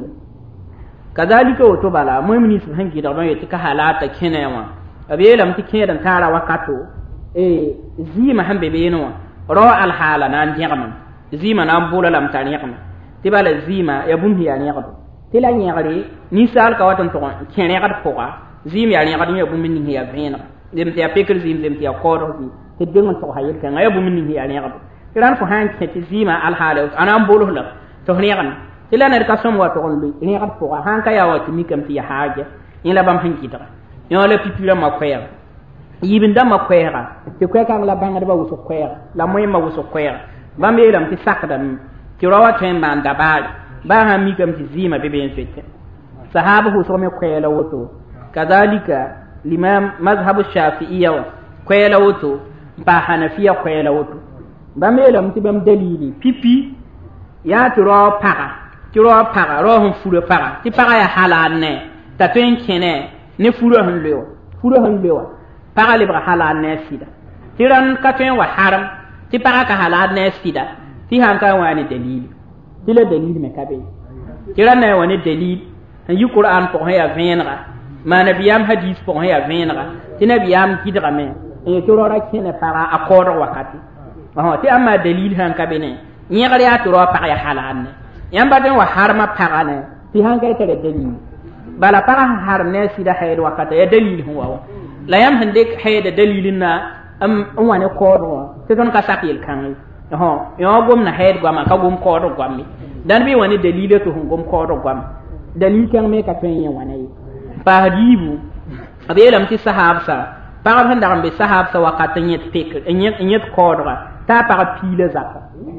[SPEAKER 2] kadalika wato bala mu'mini su hanki da ban yeta ka halata kenewa abelam ti kedan tara wakato e zima hambe beno ro alhala nan jigman zima nan bula lam taniqma tibala zima ya bum hiya ni yaqdo tila nyagari ni sal ka watan to kene yaqad poka zima ya ni yaqad ya bum min hiya bena dem ti apekr zim dem ti akodo ti dengon to hayel kan ya bum min hiya ni yaqdo tiran fo han ti zima alhala anan bulu la to ni yaqan tila na ka som wa to on ni yaqad poka han ka ya wati mikam ti haja ila bam han kitara yo le pipira makoya yibin dama kwera ti kweka la bangade ba wuso kwera la moy ma wuso kwera bam yelam ti sakda ti rawa ten man dabal ba ha mi kam ti zima be ben fete sahaba hu so me kwela woto kadhalika limam mazhabu shafi'iyya kwela woto ba hanafiya kwela woto bam yelam ti bam dalili pipi ya ti ro para ti ro para ro hun furo para ti para ya halane ta ten kene ne furo hun lewo furo hun lewo para le bra halal ne sida tiran ka ten wa haram ti para ka halal ne sida ti han ka wani dalili ti le dalili me kabe tiran ne wani dalili an yu qur'an ko ya venra ma nabiyam hadith ko ya venra ti nabiyam kidra me e to ro ra kene para akoro wakati oh ti amma dalili han kabe ne nyagari ya to ro para ya halal ne yamba den wa harma para ne ti han ka tere dalili bala para har ne sida hayr wakati ya dalili huwa la yam hande hayda dalilin na am wane kodo te don ka sakil kan ho yo gom na hayd goma ka gom kodo gommi dan bi wani dalile to gom kodo gom dalil kan me ka fen wane pa hadibu abelam ti sahabsa pa han da be sahabsa wakati nyet pek nyet nyet kodo ta pa pile zakka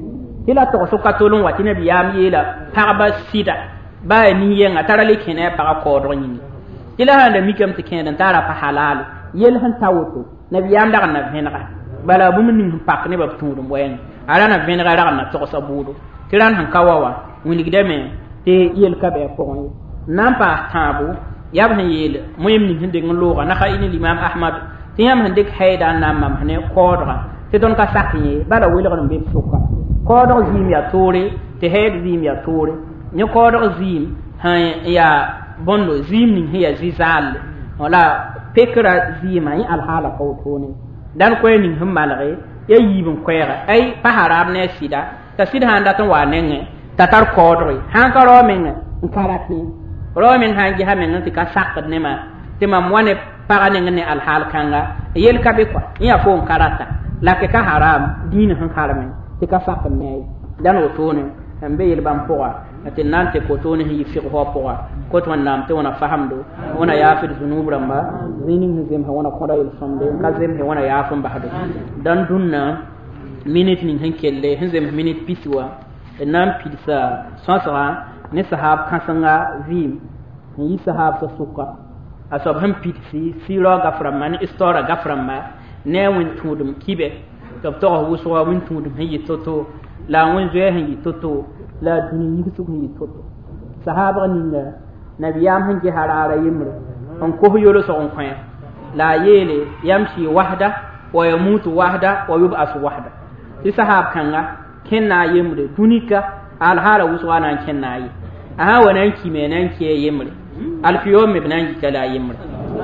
[SPEAKER 2] ila to so ka tolun wati nabi yam yela pa ba sida ba ni yenga tarale kene pa kodo nyini ila handa mikam ti kene tara pa halal yel han tawoto nabiyam daga na venra bala bum ning pak ne ba tudum wen ala na venra daga na to sabudo tiran han kawawa woni gideme te yel kabe ko nan pa tabu yab han yel moyem ni hinde ngolo na kha ini imam ahmad tiyam han dik hayda na mam hane kodra te don ka sakni bala wele ko be suka kodro zim ya tore te hed zim ya tore nyo kodro zim han ya bondo zim ni hiya zizal wala pekra zima yi alhala qawtoni dan ko ni himmalare ya yibin kwera ay paharab ne sida ta sida handa tan wanenge tatar kodri han ka ro men karati ro men hangi ha men ti ka sakad ne ma ti mam wane para ne ne alhal kanga yel ka be ko ya fo karata la ke ka haram din han karamen ti ka sakad ne dan o tone ambe yel bam poa ati nante ko tone hi fi ko poa ko to nam te wona fahamdo wona yafir zunub ramba zinin zem ha wona koda il famde kazem he wona yafum bahado dan dunna minute nin hankelle henzem minute piswa nam pidsa sasara ne sahab kansanga vim ni sahab sa suka asab ham pitsi siro gaframma ni istora gaframma ne won tudum kibe to to wuswa won tudum hayi toto la won je hayi toto la duni ni su hayi toto sahaba ninga nabiyam hanki harara yimre on ko yolo so on kwaya la yele yamshi wahda wa yamutu wahda wa yub'asu wahda ti sahab kanga kenna yimre dunika al hala wuswana kenna yi aha wanan ki menan ke yimre al fiyom me banan kala yimre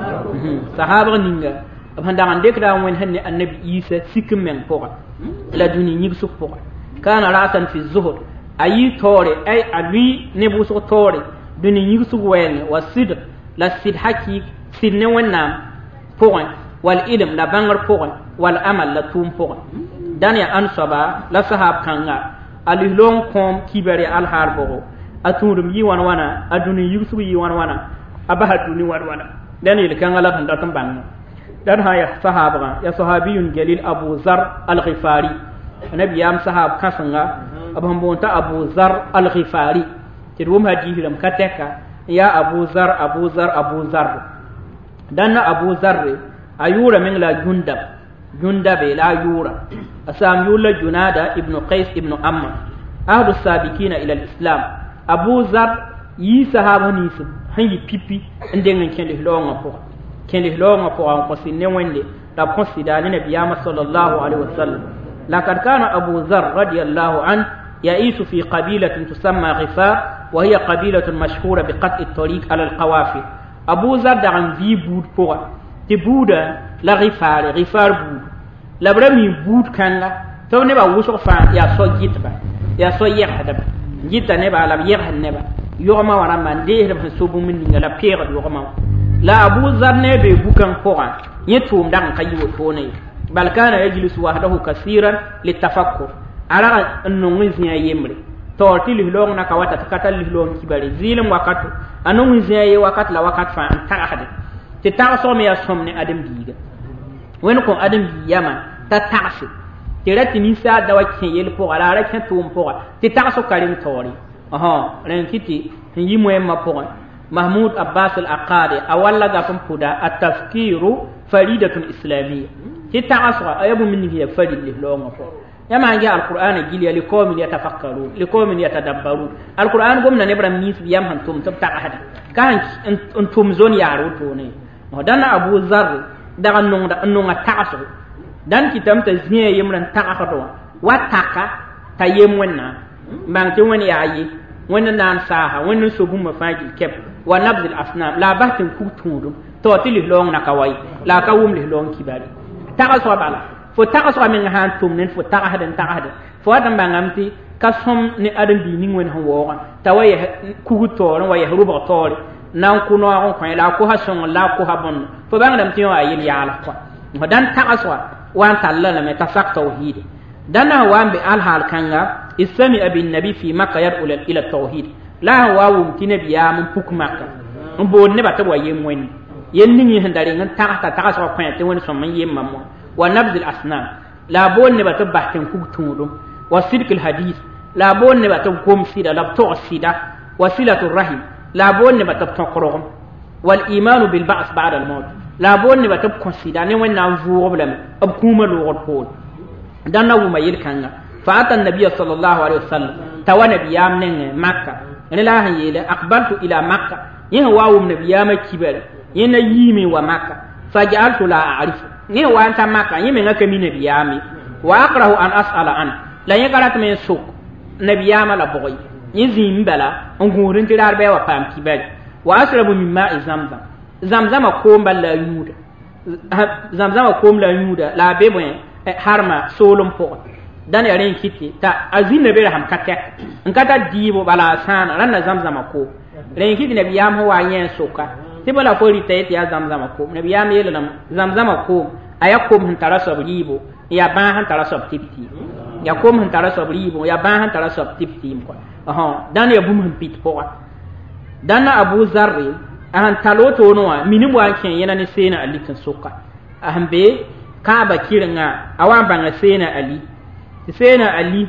[SPEAKER 2] sahaba ninga abanda ande kra won hanni annabi isa sikim men poka la duni ni su poka kana ra'atan fi zuhur ayi tore ay alwi ne buso tore duni yigsu wen wasid la sid haki sid ne wonnam point wal ilm la bangar point wal amal la tum point dan ya ansaba la sahab kanga alilon kom kibere al harbo aturum yi wan wana aduni yigsu yi wan wana abahatu ni wan wana dan il kanga la handa tam bang dan ha ya sahaba ya sahabiyun jalil abu zar al ghifari nabi yam sahab kasanga abam bonta abu zar al ghifari tidum hadihi lam kateka ya abu zar abu zar abu zar dan abu zar ayura min la jundab jundabe la yura asam yula junada ibn qais ibn amma ahdu sabiqina ila al-islam abu zar yi sahaba ni su hanyi pipi ndengen kende longa po kende longa po an ko sinne wende da considera ne biyama sallallahu alaihi wasallam laqad kana abu zar radiyallahu an يعيش في قبيلة تسمى غفار وهي قبيلة مشهورة بقطع الطريق على القوافل أبو زرد عن ذي بود فوق تبودا لا غفار غفار بود لا برمي بود كان تو نبا وسق فان يا سو جيتبا يا سو يحدب جيتا نبا لا يحد نبا يوما ورا من ديه رب سوبو من لا بيغ يوما لا أبو زرد نبي بوكان فوق يتوم دان كيو توني بل كان يجلس وحده كثيرا للتفكر ara annongun ziya yemre torti lihlong na kawata takata lihlong kibari zilim wakatu annongun ziya ye wakat la wakat fa an taxade te tax so me ya somne adam diga wen ko adam yama ta taxi ti rati ni sa da wa ken yel po ala ra ken tum po ti taxo karim tori aha ren kiti yi moy ma po mahmud abbas al aqadi awalla ga fam puda at tafkiru faridatun islamiyya ti taxo ayabu min hiya farid lo ngo po yama ngi alquran gili li qawmin yatafakkaru li qawmin yatadabbaru alquran gomna ne bram mis yam han tum tum taxada kan tum zon yaro to ne modana abu zar daga nonga nonga taxo dan kitam ta zinya yemran taxado wataka ta yemwenna bang ti woni yayi wonna nan saha wonna soguma faji kep wa nabzil asnam la bahtin kutudu to tili long na kawai la ka wum li long kibari taxo bala fo taxo min han tum nen fo taxaden taxaden fo adam bangamti kasom ni adam bi ni ngwen han wo ta waye kuguto no waye rubo tore nan kuno on ko la ko ha son la ko ha bon fo bang dam tiyo ayil yala ko mo dan taxo wan talla me tafak tauhid dana wambe al hal kanga isami abin nabi fi makkah yad'u ila tauhid la wawu tinabi ya mun puk makkah mbo ne bata waye mwen yen ni handare ngan taxta taxo ko te woni son man yemma mo wa nabzil asnam la bon ne bata bahten ku tudum wa sidqil hadith la bon ne bata kom sida la to sida wa silatur rahim la bon ne bata tokoro wal iman bil ba's ba'da al maut la bon ne bata consider ne wannan vuublem ab kuma lo pol dan na wuma yil kanga fa ata nabiy sallallahu alaihi wasallam tawana biyam ne makka ne la han yele aqbaltu ila makka yin wawu nabiyama kibere yin yimi wa makka faj'altu la a'rifu ne wa anta makka yimi ngaka mi nabiyami wa aqrahu an as'ala an la yaqarat min suk nabiyama la boy yizim bala ngurin tirar be wa pam kibere wa asrabu min ma'i zamzam zamzama komba la yuda zamzama kom la yuda la be boy harma solum po dan ya ren kiti ta azina be ham katek nkata dibo bala sana ran zamzama ko ren kiti nabiyam ho wa yen soka tibala fo rite ya zamzama ko nabiyam yelam zamzama ko ayakom han taraso ribo ya ba han taraso tipti ya kom han taraso ribo ya ba han taraso tipti ko aha dan ya bum han pit po dan abu zarri ahan taloto no wa mini wa ken yana ni sena ali kan soka ahan be kaaba kiringa awan banga sena ali sena ali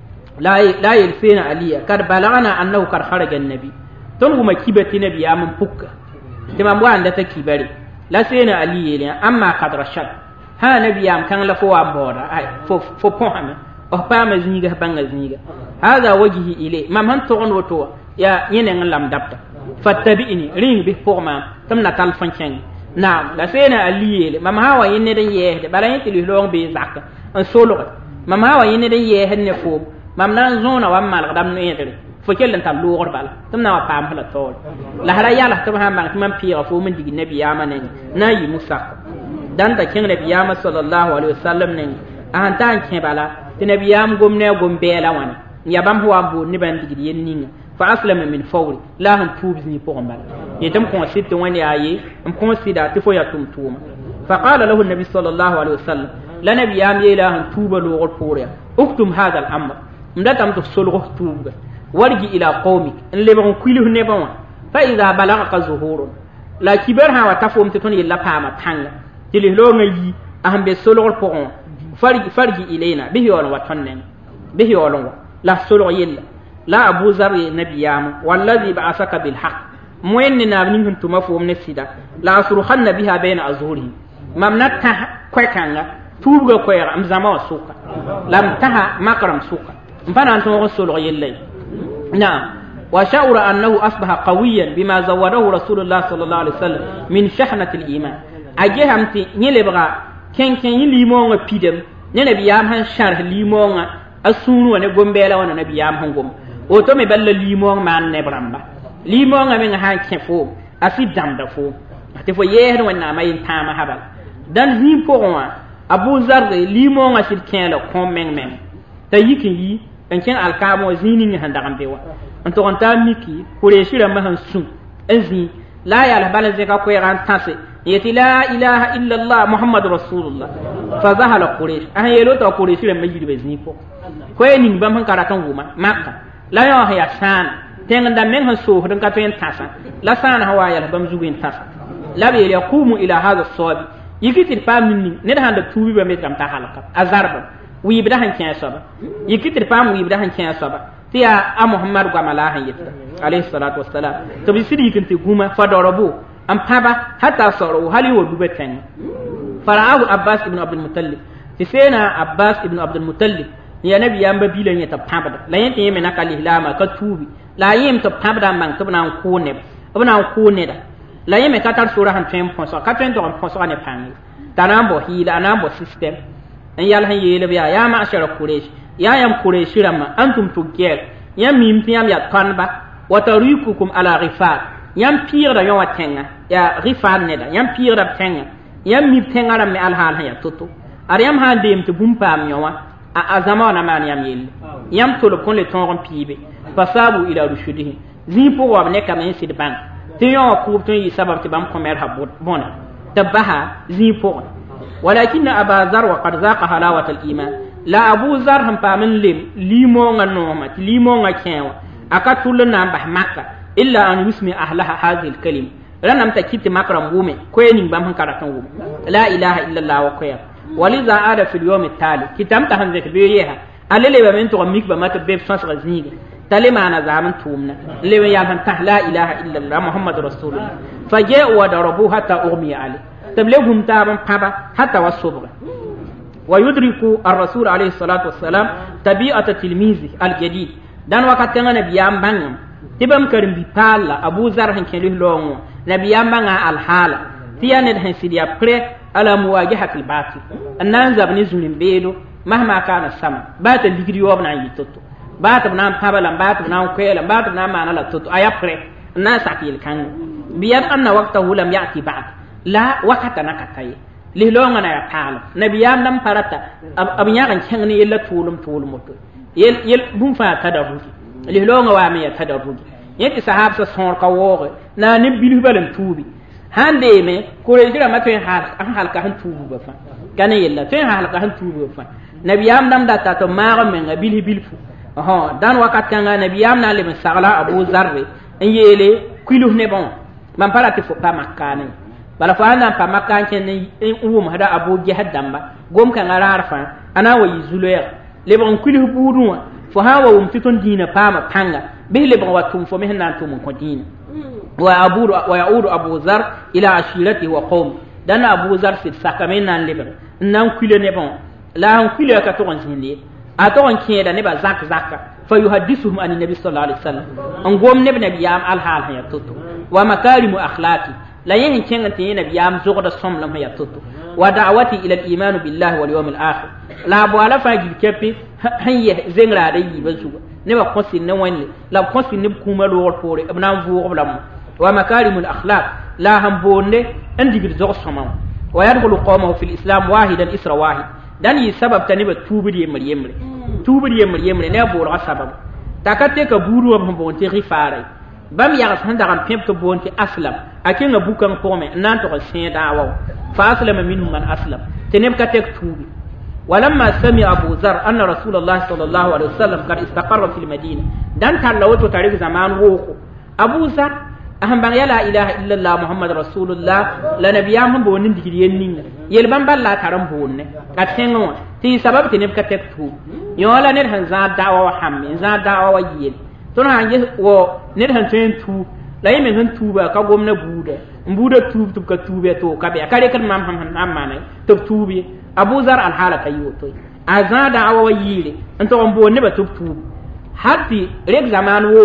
[SPEAKER 2] la la yel sena ali kad balagana annahu kar kharaja annabi ton huma kibati nabi amman pukka timam wa anda ta kibari la sena ali yele amma qad rashad ha nabi am kan la fo wa boda ay fo fo pohame o pama ziniga banga ziniga hada wajhi ile mam han to on woto ya yene ngalam dabta fattabi'ni ring bi forma tamna tal fanchen na la sena aliyele mam hawa yene den yehde bala yiti li long be zakka an solo mam hawa yene den yehde ne fo mam nan zona wa mal dam no yedere fo kelen tal lugor bala tamna wa pam hala tol la hara yala to ha man mam piya fo mun digi nabi yama ne na yi musa dan da kin nabi yama sallallahu alaihi wasallam ne an tan kin bala nabi yam gomne gombe la wana ya bam huwa bu ni ban digi yen ninga fa aslama min fawri la han tubs ni po mbal yetam ko sitte wani ayi am ko sida ti fo ya tum tuma fa qala lahu an-nabi sallallahu alaihi wasallam la nabi yam ye la han tuba lo gol pore uktum hadha al-amr ndatam to solo tuba warji ila qawmik in le bon kwilu ne bon fa idha balagha zuhurun la kibar ha wa tafum ti ton yilla pama tanga ti le lo ngi ahambe solo gol pore farji farji ilaina bihi wala watannen bihi wala la solo yilla لا أبو ذر نبيام والذي بعثك بالحق موين نابنين كنتم مفهوم نفسدا لا أصرخن بها بين أزهرهم ممنتها كويكانغا توبغا كويرا أمزاما سوكا لم تها مكرم سوكا مفانا أنتم غسول يلي نعم وشعر أنه أصبح قويا بما زوره رسول الله صلى الله عليه وسلم من شحنة الإيمان أجيهمتي نيلبغا كن كن يليمون بيدم نبيام هن شرح ليمون أسونو ونقوم وانا نبيام هنقوم oto me balla limong man ne bramba limong amen ha kefo afi damda fo te fo yeher wonna may tama habal dan ni po wa abu zar limong asil kela kom men men ta yiki yi en ken alkamo zini ni handa gambe wa en to onta miki kure shira ma han sun azi la ya la bala zeka ko yaran tase yati la ilaha illa allah muhammadur rasulullah fa zahala quraish ah yelo to quraish le majidi be zini po ko ni bam han karakan wuma makka la yo ha ya san tengda men han so dan ka pen tasa la san ha wa ya bam zugin tasa la bi yaqumu ila hadha as-sabi yikitir pam ni ne da handa tubi ba me kam ta halaka azarba wi bi da han kyan soba yikitir pam wi bi da han kyan soba ti ya a muhammad gwa malahan yitta alayhi salatu wassalam to bi sidi yikin ti guma fa dorobo am paba hatta soro hali wo dube tan fara'ahu abbas ibn abdul muttalib ti sena abbas ibn abdul muttalib ya nabi yamba bilan ya ta pabada la yente yeme nakali lama ka tubi la yem to pabada man to na ko ne bana ko ne da la yeme ka tar sura han tem ponso ka ten to ponso ne pangi tanambo hila anambo system en yal han yele biya ya ma ashara quraish ya yam quraish rama antum tugel yam mim tiyam ya tanba wa tarikukum ala ghifar yam pira yo watenga ya ghifar ne da yam pira tenga yam mi tenga ram me al hal ya toto ar yam han dem to bumpa am yo wa a azamana man yam yel yam to le kon le ton pibe fasabu ila rushudihi zi po wa ne kam en sidban ti yo ko to yi sabab ti bam komer habot bona tabaha zi po walakin aba zar wa qad zaqa halawat al iman la abu zar ham pa min lim limo nga no ma ti limo nga kenwa aka tul na bah makka illa an yusmi ahlaha hadhihi al kalim ranam ta kiti makram wume ko eni bam han karatan wume la ilaha illa allah wa koya waliza ada fil yawm al tali kitam ta han zek beriha alele ba men to mik ba mata be sans razni tale mana zaman tumna lewe ya han ta la ilaha illa allah muhammadur rasulullah faja wa darabu hatta ughmi ali تبلغهم تابا حبا حتى والصبر ويدرك الرسول عليه الصلاة والسلام طبيعة تلميذه الجديد دان وقت كان نبيام بانم تبام كرم بيبالا أبو ذر هنكله لونو نبيام بانم الحالة تياند هنسيديا بري على مواجهة الباطل الناس زبني زنين بيدو مهما كان السمع بات اللي وابنا يتوتو بات بنام حبلا بات بنام كيلا بات بنام معنا لتوتو أيا بري الناس عقيل كان بيان أن وقته لم يأتي بعد la wakata nakataye li longa na ya palo nabiyam nam parata ab nyagan changni yella tulum tulum to yel yel bum fa tadarugi li longa wa me ya tadarugi yeti sahab sa son ka woge na ne bilu balam tubi hande me ko re jira mato hal an halka han tubu ba fa kana yella tin halka han tubu ba fa nabiyam nam da ta to ma me ngabili bilfu ha dan wakata nga nabiyam na le sagala abu zarre en yele kwilu ne bon man parati fo pa makane bala fa ana pa makan ken en uum hada abu jihad damba gom kan arar fa ana wa yizuluya le bon kuli buduwa fo ha wa um titon dina pa ma panga be le bon watum fo mehna tum ko dina wa abu wa yaudu abu zar ila ashirati wa qawm dan abu zar sit sakamen nan le bon nan kuli ne bon la han kuli ka to on jinde a to on kieda ne ba zak zakka fa yuhaddisuhum an nabi sallallahu alaihi wasallam an gom ne nabi yam al hal ya tutu wa makarimu akhlaqi لا يهن كان تينا بيام زغد صم لما يتوتو ودعوتي إلى الإيمان بالله واليوم الآخر لا بوالا فاجي كبي هي زنغرا دي بزوغ نبا قصي نواني لا قصي نبكوما لور فوري ابنام فوق بلام ومكارم الأخلاق لا هم بوني اندي بالزغ صمام ويدخل قومه في الإسلام واحدا إسر واحد داني سبب تنبا توبي دي يمري يمري توبي دي يمري يمري نبا ورغ سبب تاكتك بورو وبهم بونتي غفاري bam yagas handa gam pemto bonti aslam akinga bukan pome nan to sen dawo fa aslama minhum man aslam tenem ka tek tubi walamma sami abu zar anna rasulullah sallallahu alaihi wasallam kad istaqarra fil madina dan talawato tarik zaman woko abu zar aham bang la ilaha illa allah muhammad rasulullah la nabiyam hum bonin digiri yenning yel bam balla taram bonne ka tengo ti sabab tenem ka tek tubi yola ne han za dawo hamme za dawo yel ton han je wo ne han ten tu la yeme han tuba ka gomna buda mbuda tub tub ka tube to ka be kare kan mam ham ham mane to tubi abu zar al halaka yoto azada awa yire anto ombo ne ba tub tub hatti rek zaman wo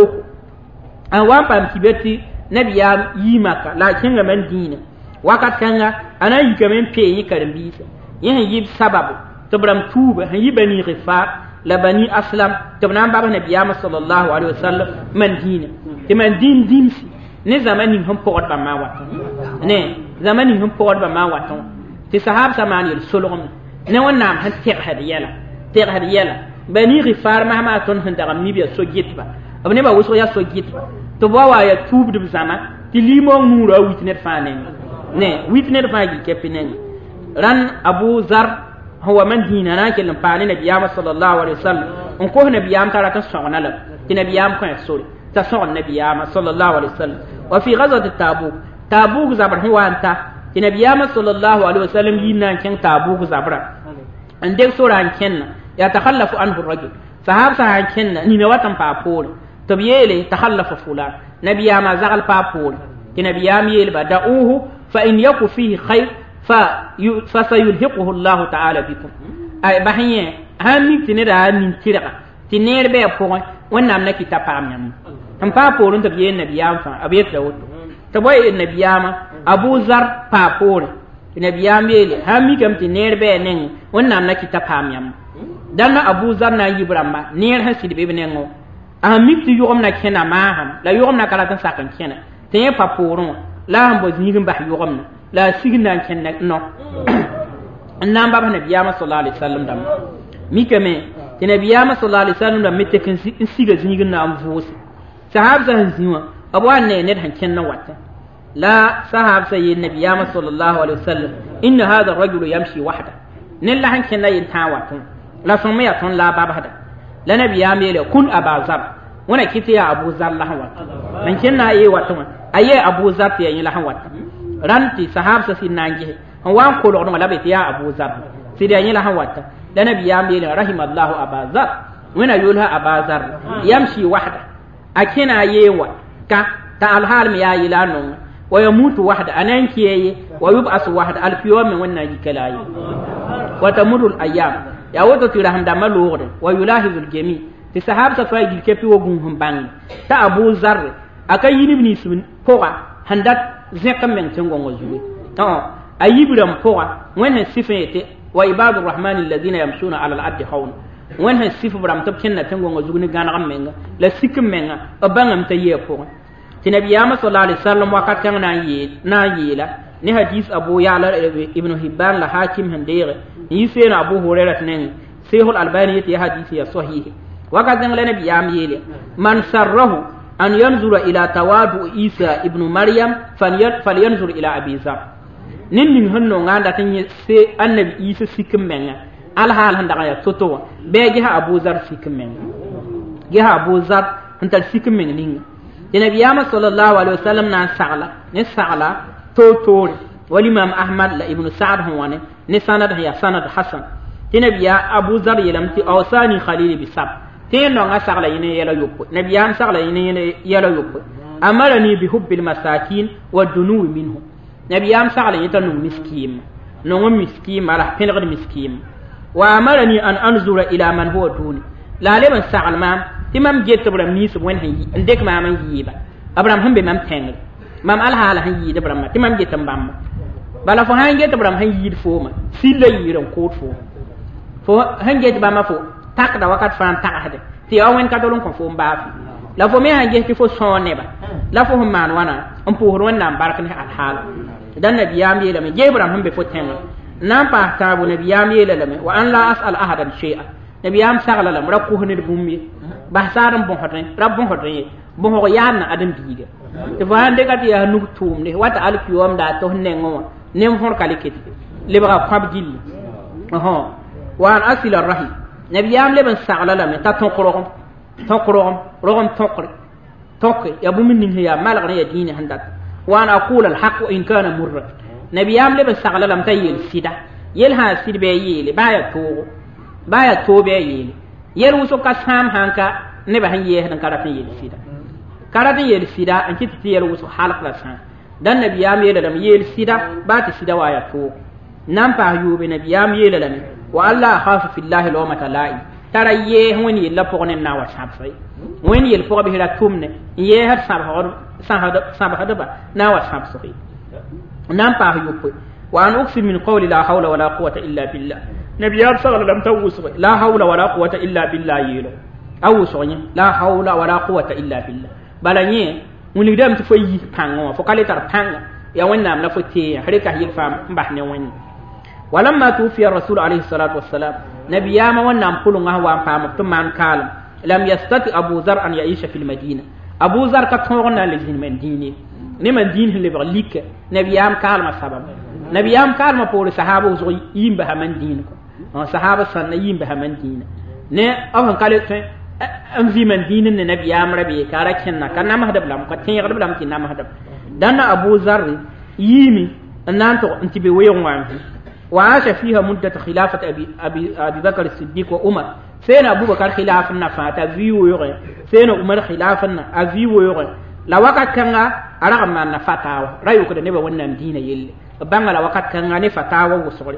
[SPEAKER 2] an wan pam kibeti nabiya yimaka la kinga man dina wakat kanga ana yikamen pe yi karambisa yin yib sababu to bram tuba han yibani ghifar la bani aslam tabna baba nabiyama sallallahu alaihi wasallam man dina ti man din dimsi ne zamani hum port ba ma waton ne zamani hum port ba ma waton ti sahab samani sulhum ne wannan han tir hadiyala tir hadiyala bani ghifar ma ma ton han daga mibiya so gitba abne ba wuso ya so gitba to ba wa ya tub dum zama ti limo ngura witnet fane ne witnet fa gi kepinen ran abu zar هو من ديننا كلم فاني نبيام صلى الله عليه وسلم انكو نبيام ترى تسعنا له نبيام كان سوري تسعنا نبيام صلى الله عليه وسلم وفي غزوة التابوك تابوك زبر هو أنت ti nabiyama sallallahu alaihi wasallam yinna ken tabu zabra ande sura an kenna ya takhallafu anhu rajul sahab sa han kenna ni ne watan pa pol to yele takhallafa fulan nabiyama zagal pa pol ti nabiyam yele ba da'uhu fa in yaku fihi khair fa fa sayulhiquhu Allah ta'ala bikum ay bahiye han ti ne da min tira ti ne be po wannan na kitapam nyam tam pa pol to yele nabiyam fa abiyat da woto to boy nabiyama Abu Zar pa pol nabiyam yele han mi kam ti ne be nen wannan na kitapam nyam dan Abu Zar na yibramba ne ha sidbe be nengo a mikti yugom na kena maham la yugom na kala tan sakan kena te pa poron la hambo zingin bah yugom na la signa kena no annam baba nabiyama sallallahu alaihi wasallam dam mikame te nabiyama sallallahu alaihi wasallam dam mette kan siga zingin na am vosi sahab sa hanziwa abu anne ne han kena wata la sahab sa yin nabiyama sallallahu alaihi wasallam inna hadha ar-rajulu yamshi wahda ne la han kena yin tawatun la somma ya ton la baba hada la nabiyam yele kun abazar wana kiti ya Abu Zar la hawa man kenna yi watuma aye Abu Zar ti yin la hawa ranti sahab sa sinange wan ko lo la be ya Abu Zar ti da yin la hawa la nabiyam yele rahimallahu abazar wana yulha abazar yamshi wahda akina yewa ka ta alhal mi yayi lanu wa yamutu wahda anan kiyaye wa yub'asu wahda alfiyum min wannan yikalayi wa tamurul ayyam ya woto ti rahmda malore wa yulahizul jami ti sahab sa fay dilke pi wogun hum bang ta Abu Zar aka yini ibn sun poa handat zekam men tengo ngozuwe to ayibram poa wen sifete wa ibadur rahman alladhina yamshuna ala al-ardi hawn wen sifu bram top kenna tengo ngozuwe ni ganam menga la sikim menga abangam ta ye poa ti nabiyama sallallahu alaihi wasallam wakat kan na yi na yila ni hadis Abu Ya'la ibn Hibban la hakim handere yisena Abu Hurairah nan Sahih al-Albani yati hadisi ya sahih wakadan la nabi yam yele man sarrahu an yanzura ila tawadu Isa ibn Maryam falyanzur ila Abi Zar nin nin hanno nganda tan se annabi Isa sikim menga al hal handa ya toto be gi ha Abu Zar sikim menga gi ha Abu Zar hantal sikim menga ning nabi yam sallallahu alaihi wasallam na sa'ala ne sa'ala to والإمام أحمد لا ابن سعد هوانه نسند هي سند حسن تنبيا أبو ذر يلمتي أوصاني خليل بسب تين لون أسأل يني يلا يوب نبيان سأل يني يلا يوب أمرني بحب المساكين والدنو منه نبيان سأل يتنو مسكين نو مسكين على فنغد مسكين وأمرني أن أنظر إلى من هو دوني لا لمن سأل ما تمام جيت برام نيس وين هي عندك ما من يجيبه أبرام هم بمام تنغل مام الله على هي دبرام تمام جيت بام bala fo hange to bram han yid fo ma silla yiran ko fo fo hange to bama fo tak da wakat fan tak hade ti awen ka dolon ko fo mba la fo me hange ti fo sonne ba la fo man wana on po ron nan barkan al hal dan nabiyam yela me je bram hambe fo ten nan pa tabu nabiyam yela lame wa an la asal ahadan shay'a nabiyam sagala lam rakku hne bummi ba saram bon hoten rabbon hoten bon ho yanna adam biiga te fo hande kat ya nuk tum ne wata al kiyom da to ne ngoma nem hor kaliketi lebra kwab gilli oho wa an asila rahim nabiyam leben sagala lam ta ton qorom ton qorom rogom tokre tokki ya bumin nin ya malagna ya dini handat wa an aqula al haqq in kana murra nabiyam leben sagala lam tayil sida yel ha sidbe yele baya to baya to be yele yel wuso ka sam hanka ne ba han ye han karafin yel sida karafin yel sida an kiti yel wuso halaq la san dan nabiyam yele lam yel sida ba ta sida waya to nan pa yube nabiyam yele lam wa alla khafu fillahi lawmata la'i tara ye woni la pokne na wa sabsai woni yel pokbe hira tumne ye har sabha sabha sabha ba na wa sabsai nan pa yube wa an uqsim min qawli la hawla wala quwwata illa billah nabiyam sallallahu alaihi wasallam tawus la hawla wala quwwata illa billah yelo awu sonya la hawla wala quwwata illa billah balanye woni dam to fayi pango fo kale tar panga ya wonnam la fote harika yil fam mbahne wonni walamma tufiya rasul alayhi salatu wassalam nabiyama wonnam kulunga wa fam to man kalam lam yastati abu zar an yaisha fil madina abu zar ka tona le din man dini ne man din le barlika nabiyam kalma sabab nabiyam kalma pour sahaba zo yimba ha man din ko sahaba sanna yimba ha man din ne awan kale an vi man dinin ne nabiyam rabi kara kenna kana mahdab lam ka tin yagdab lam tin mahdab dan abu zar yimi النانتو انت بويون وان وعاش فيها مدة خلافة أبي, أبي, أبي بكر الصديق وعمر سينا أبو بكر خلافنا فاتا فيو يغي سينا عمر خلافنا أفيو يغي la wakat kanga ara man na fatawa rayu ko de neba wannan dina yelle banga la wakat kanga ne fatawa wusore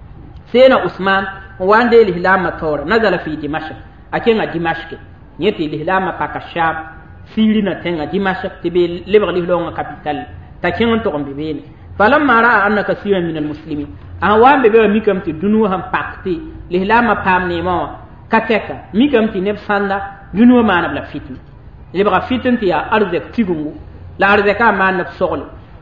[SPEAKER 2] sena usman wande lihlama tora nazala fi dimashq akenga dimashq yeti lihlama pakashab sirina tenga dimashq tibe lebra lihlonga capital takenga to kombe bene falamma raa anna kaseeran min almuslimin awambe be mikam ti dunu ham pakti lihlama pamne mo kateka mikam ti nebsanda dunu manab la fitna lebra fitin ti ya arzek tigungu la arzeka man nab sogol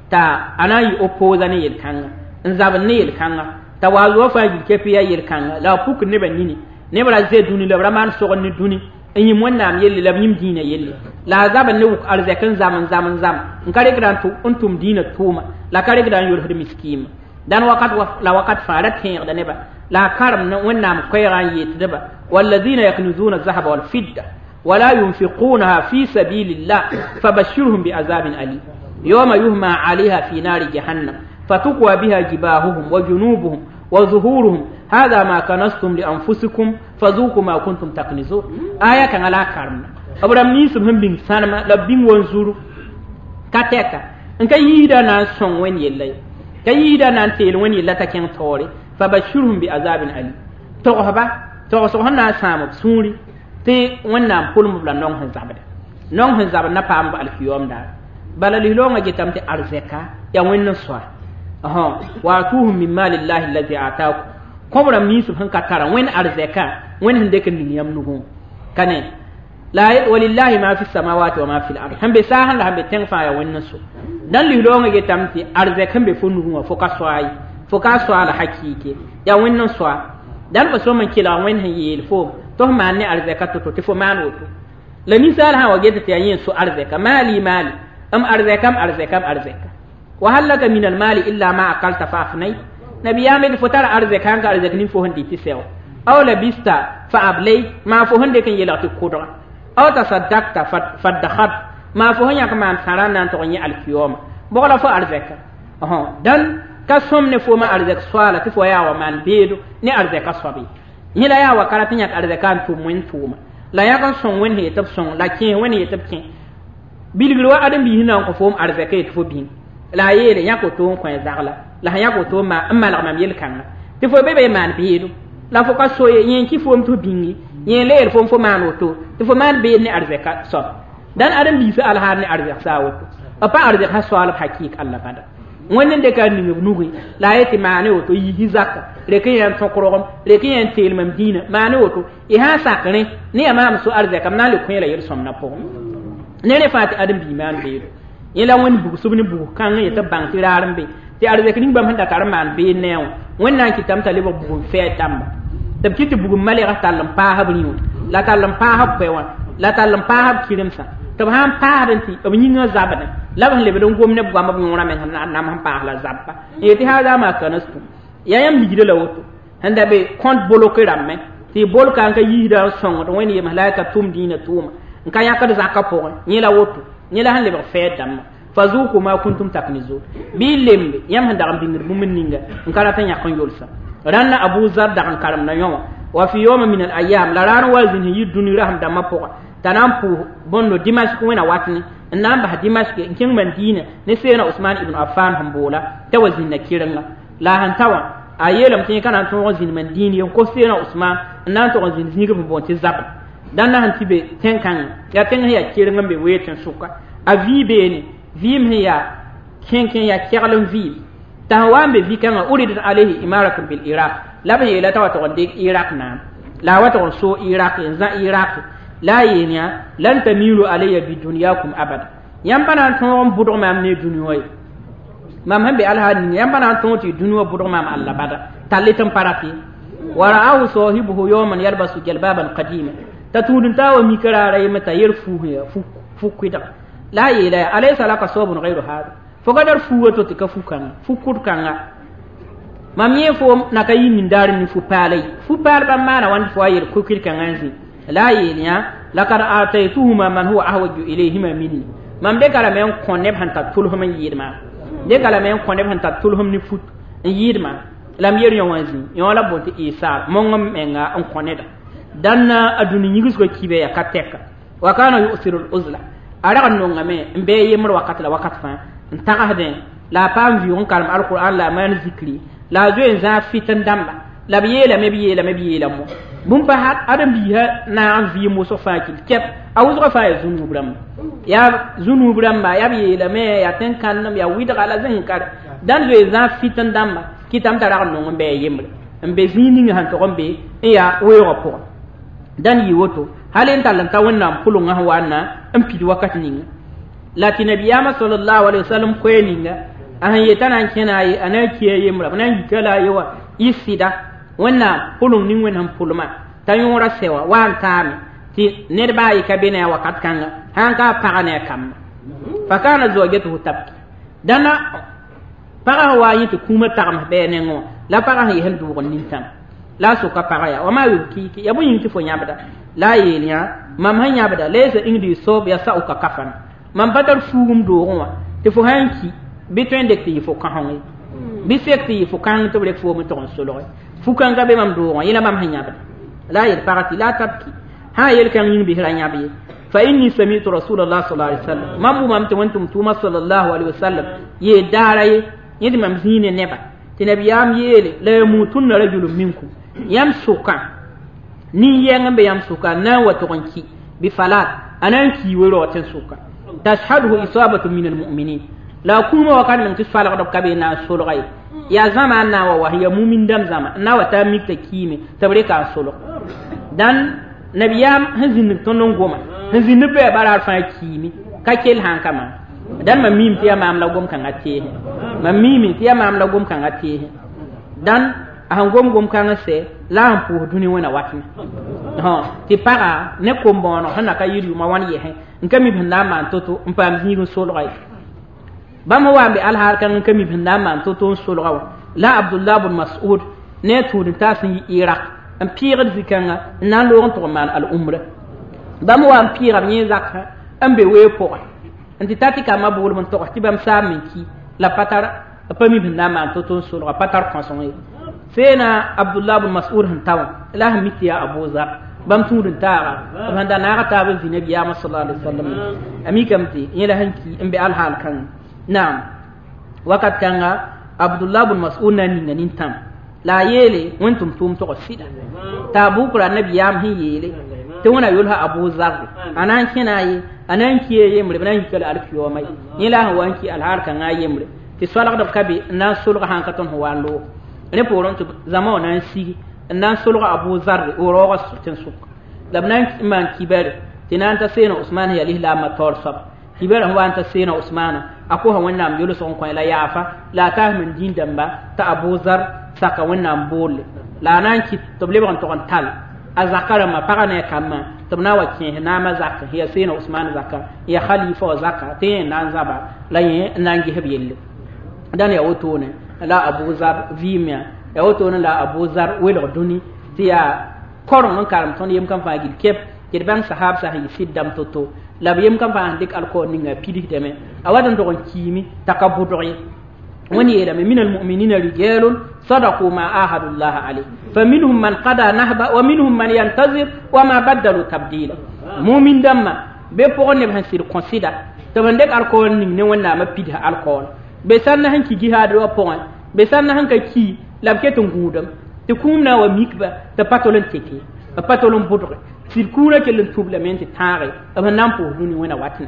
[SPEAKER 2] ta anayi opposane yel kanga nzab ne yel kanga ta wazo fa ji kepiya yel kanga la puk ne ba nini ne bra ze duni lebra man sogol ni duni enyi monnam yel la nyim dina yel la zaba ne uk arzekan zaman zaman zam ngare gran tu untum dina tuma la kare gran yul hadi miskim dan wakat la wakat farat hen da ne ba la karam ne wonnam koyran yet de ba walladhina yaknuzuna adh-dhahaba wal fidda ولا ينفقونها في سبيل الله فبشرهم بعذاب أليم يوم يهمى عليها في نار جهنم فتقوى بها جباههم وجنوبهم وظهورهم هذا ما كنستم لأنفسكم فذوقوا ما كنتم تكنزون آية كان على كارنا أبرام نيسم هم بين سانما لبين وانزورو كاتيكا إنك يهيدا نان سون وين يلي كيهيدا نان تيل وين يلا تكين توري فبشرهم بعذاب أليم توغبا توغسوهن نان سامب سوري te wannan pulmu bla non han zabada non han zabada na pam ba alfiyom da bala li longa jitam te arzeka ya wannan swa aha wa tuhum min malillahi allazi ataaku kobra mi su han katara wen arzeka wen hande kan ni yam nugo kane la walillahi ma fi samawati wa ma fi al-ard han be sa han han be ten fa ya wannan su dan li longa jitam te arzeka be fonu wa foka swai foka swa la hakike ya wannan swa dan ba so man kila wen han yel fo to man ne arzeka to to fo man woto la misal ha wageta ta yin su arzeka mali mali am arzeka am arzeka am arzeka wa halaka min al mali illa ma akalta fa afnay nabi yamed fotar arzeka kan arzeka ni fo handi ti sew aw la bista fa ablay ma fo hande kan yela to kudra aw tasaddaqta fa dakhat ma fo hanya kama taran nan to nyi al kiyoma bola fo arzeka aha dan ka somne fo ma arzeka swala ti fo yawa man bedo ni arzeka swabi hila ya wakara tinya arzekan tu mun tuma la ya kan son wen he tab son la kin wen he tab kin bilgiro adam bi hinan ko fom arzeka to bin la yele ya ko to ko zagla la ya ko to ma amma la mam yel kan ti fo bebe man biidu la fo ka so yen ki fom to bingi yen le fom fo man woto ti fo man be ni arzeka so dan adam bi sa alhar ni arzeka sa woto apa arzeka so al hakik Allah bada wannan de kan ni nugi la yati maane woto yi hizaka rekin yan tokrom rekin yan telmam dina maane woto e ha sakane ni amam su arzeka na le kun la yir somna po ne ne fati adam bi man be yela woni bugu subni bugu kan ya ta bang tiraran be ti arzeka ni bam handa tar man be neew wannan kitam taliba bugu fe tamba tab kiti bugu mali ga talam pa habni la talam pa habbe wa la talam pa hab kirimsa tab han pa ranti ob nyinga zabada laban lebe don gomne bwa mab ngora men na nam han pa la zabba yeti hada ma kanastu yayam ligide la woto handa be compte bloqué ramme ti bol kan ka yida songo don woni malaika tum dina tuma nka yakad zakka po ni la woto ni la han lebe fe dam fazuku ma kuntum taknizu bi lembe yam handa am binir mum ninga nka la tan yakon yolsa ranna abu zar da kan karam na yoma wa fi yawm min al ayyam la ran wazin yiduni raham da mapo tanampu bondo dimash ko wena watni nan ba dimashq kin mandina ne sai na usman ibn affan hambola tawazin na kiranga la hantawa ayelam tin kana to wazin mandini ko sai na usman nan to wazin ni ko bonti zab dan na hantibe tenkan ya ten ya kiranga be wetin suka a vibe ni vim ya ken ken ya kiralon vi tawambe vi kan uridat alaihi imaratun bil iraq laban yela tawa to de iraq na la wata so iraq za iraq la yenya lan tamilu alayya bi dunyakum abada yambana ton budo mam ne dunyoy mam hambe alhadi yambana ton ti dunyo budo mam Allah bada talitam parafi wara'ahu sahibuhu yawman yalbasu jalbaban qadima tatudun tawa mikara mata yerfu ya fukwida la yela alaysa laka sabun ghayru hada fogadar fuwato tika fukan fukut kanga mam yefo nakayi min darin ni fu palay fu pal ba mana wan fo ayer kukir kanganzi la yenya laqad ataytuhuma man huwa ahwaju ilayhima minni mam de kala men konne hanta tulhuma yidma de kala men ko ne ban ta tulhum ni fut yidma lam yer yon wazi yon la bonti isa mongom menga on koneda danna aduni nyigis ko kibe ya kateka wa kana yusiru al-uzla ara no ngame mbe yemro wakat la wakat fa ntaka hade la pam vi on kalm al-qur'an la man zikri la zo za fitan damba la biye la mebiye la mebiye la mo bum pa hat adam biha na an vi mo so fakil kep awuz ko fa zunu bram ya zunu bram ba ya biye la me ya ten kannam ya widra la zin kar dan zo za fitan damba kitam tara no mbe yemre mbe zini han to mbe ya weyo ko dan yi woto halin talanta wannan kulun ha wana an fidi wakati ninga lati nabiyama sallallahu alaihi wasallam ko ninga an yetana kenayi anaki yemra nan kala yawa isida wannan kulun nin wannan pulma tayura sewa wan tami ti nerba yi kabina wakat kanga hanka pagane kam fakana zawjatu tabki dana para wayi to kuma tagma benengo la para yi hen du nin tam la so ka paraya wa ma yuki ya bu yin tifo nyabada la yeliya mam han nyabada lesa ingdi sob ya sa uka kafan mam badar fugum do wa tifo hanki bitwen de ti fo kan hangi bi sekti fo kan to rek fo mo ton solo fu kan ga be mam do wa ila mam han nyabada la yel parati la tabki ha yel kan yin bi hira nyabi fa inni sami'tu rasulullah sallallahu alaihi wasallam mam mam to wantum tuma sallallahu alaihi wasallam ye daraye yidi mam zine neba tinabiyam yele la yamutun rajulun minkum yam suka ni yenga be yam suka na wato konki bi falat anan ki wero tan suka tashhaduhu isabatu min almu'minin la kuma wa kan min tisfala qad kabe na sulghay ya zama na wa wahiya mu'min dam zama na wata mikta kime tabre ka sulu dan nabiyam hazin tonon goma hazin be barar fa kimi kakel hankama dan ma mim tiya ma am la gom kan ate ma mimi tiya ma am la gom kan ate dan han gom gom kan se la han pu duni wona watni ha ti para ne ko mbono hana ka yiri ma wan yehe nkami banda ma toto mpam hiru solray bama wambe al har kan nkami banda ma toto solray la abdullah ibn mas'ud ne tu tasin iraq am pire zikanga nan lo to man al umra bama wam pire ni zakka ambe we po anti tati kama bol mon to ti bam samin ki la patara pami banda ma toto solray patar konson fena abdullah ibn mas'ud han tawa la mitiya abu zar bam tudun taara banda na ta bin nabi ya sallallahu alaihi wasallam ami kamti yela hanki imbe al hal kan naam wakat kanga abdullah ibn mas'ud nan nin tam la yele wantum tum to sida tabu kura nabi ya hin yele to wana yulha abu zar anan kinayi anan kiye yemre banan kala alfiyo mai yela wanki al hal kan ayemre ti salaq da kabi na sulqa han katon huwalo ne poron to zama nan si nan sulqa abu zar o roga sutin suk labnan man kibar tinanta sena usman ya lihla ma torsab kibar huwa anta sena usman ako ha wannan yulu son ko la yafa la ta min din damba ta abu zar saka wannan bol la nan ki to ble ban to kan tal azakara ma parane kama to na wa kin na ma zakka ya sena usman zakka ya khalifa zakka te nan zaba la yin nan gi hebiyelle dan ya woto ne la abu zar vimia ya woto ne la abu zar welo duni tiya koron non karam ton yem kam fa gil kep ke ban sahab sa yi siddam toto la yem kam fa dik alko ni nga pidi deme awadan to kimi takabudri woni yeda min almu'minina rijalun sadaqu ma ahadullah alayhi faminhum man qada nahba wa minhum man yantazir wa ma badalu tabdila mu'min damma be ko ne ban sir consider to ban dik alko ni ne wonna ma pidi alko be sanna hanki jihad wa point be sanna hanka ki labketun gudam te kumna wa mikba te patolon teke a patolon budre sirkura ke len tublamenti tare aba nampo duni wona watna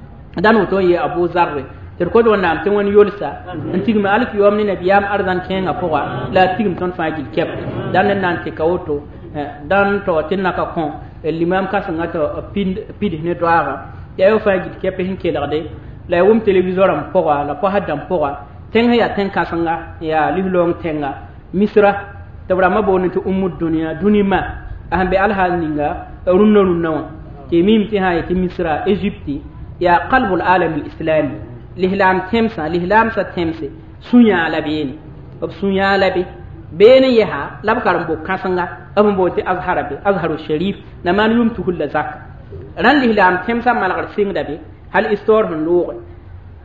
[SPEAKER 2] dan to ye abu zarre ter ko do nam te won yolsa antigma alif yom ni nabiyam arzan kenga powa la tigim ton faji kep dan nan te kawoto dan to tinna ka kon l'imam ka sanga to pid pid ne doara ya yo faji kep hin ke larde la wum televisor am powa la ko hadam powa tenga ya tenka sanga ya lihlong tenga misra tabra maboni to ummud dunya dunima ahambe alhal ninga runna runna ke mim ti hay ti misra egypti ya qalbul alam alislami lihlam temsa lihlam sa temse sunya labeni ob sunya labi bene yaha labkaram bo kasanga abon ti azharabi azharu sharif na man yum tuhul zak ran lihlam temsa malgar sing dabi hal istor hun lo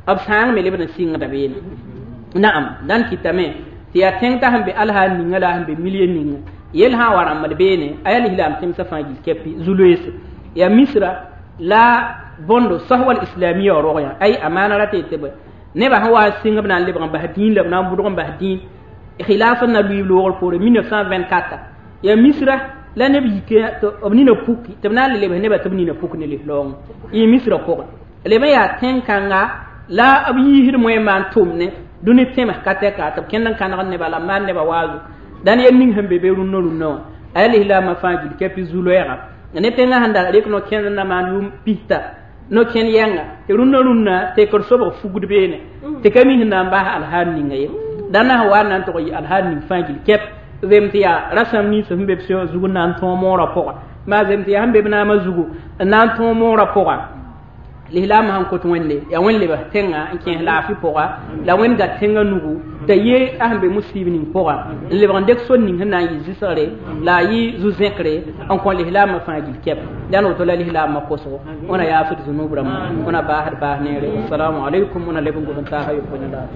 [SPEAKER 2] ab sang me lebna singa da bene na'am dan kitame ti ya tengta hambe alha ninga la hambe million ninga yel ha wara mal bene ayal hilam tim safangi kepi zulues ya misra la bondo sahwal islamiyya roya ay amana rate tebe ne ba hawa singa bna lebra bahdin le bna budron bahdin khilafan na lui lor pour mille neuf cent vingt-quatre ya misra la ne bi ke to obni na puki tabna le le ne ba tabni na puki ne le long yi misra ko le ba ya tenkanga la abi hir moy man tumne duni tema kateka tab kendan kanan ne bala man ne ba wazu dan yen ning hambe be run no run no ali la mafajil kepi zuloera ne tenga handa rek no kendan na man yum pita no ken yanga te run no run na te kor sobo fugud be ne te kami hinda ba alhan ni ngaye dana hawa nan to yi alhan ni fajil kep zemtia rasam ni so mbe psio zugu nan to mo rapport ma zemtia hambe bna ma zugu nan to mo rapport lihlam han ko wonde ya wonle ba tenga en la fi pora la wen ga tenga nugu ta ye ahbe muslimin pora le ban dek sonni hana yi zisare la yi zu zekre en ko lihlam fa ji kep dan o to la lihlam ma koso ona ya fi zunubram ona ba har ba ne assalamu alaikum ona le bungu ta hayo ko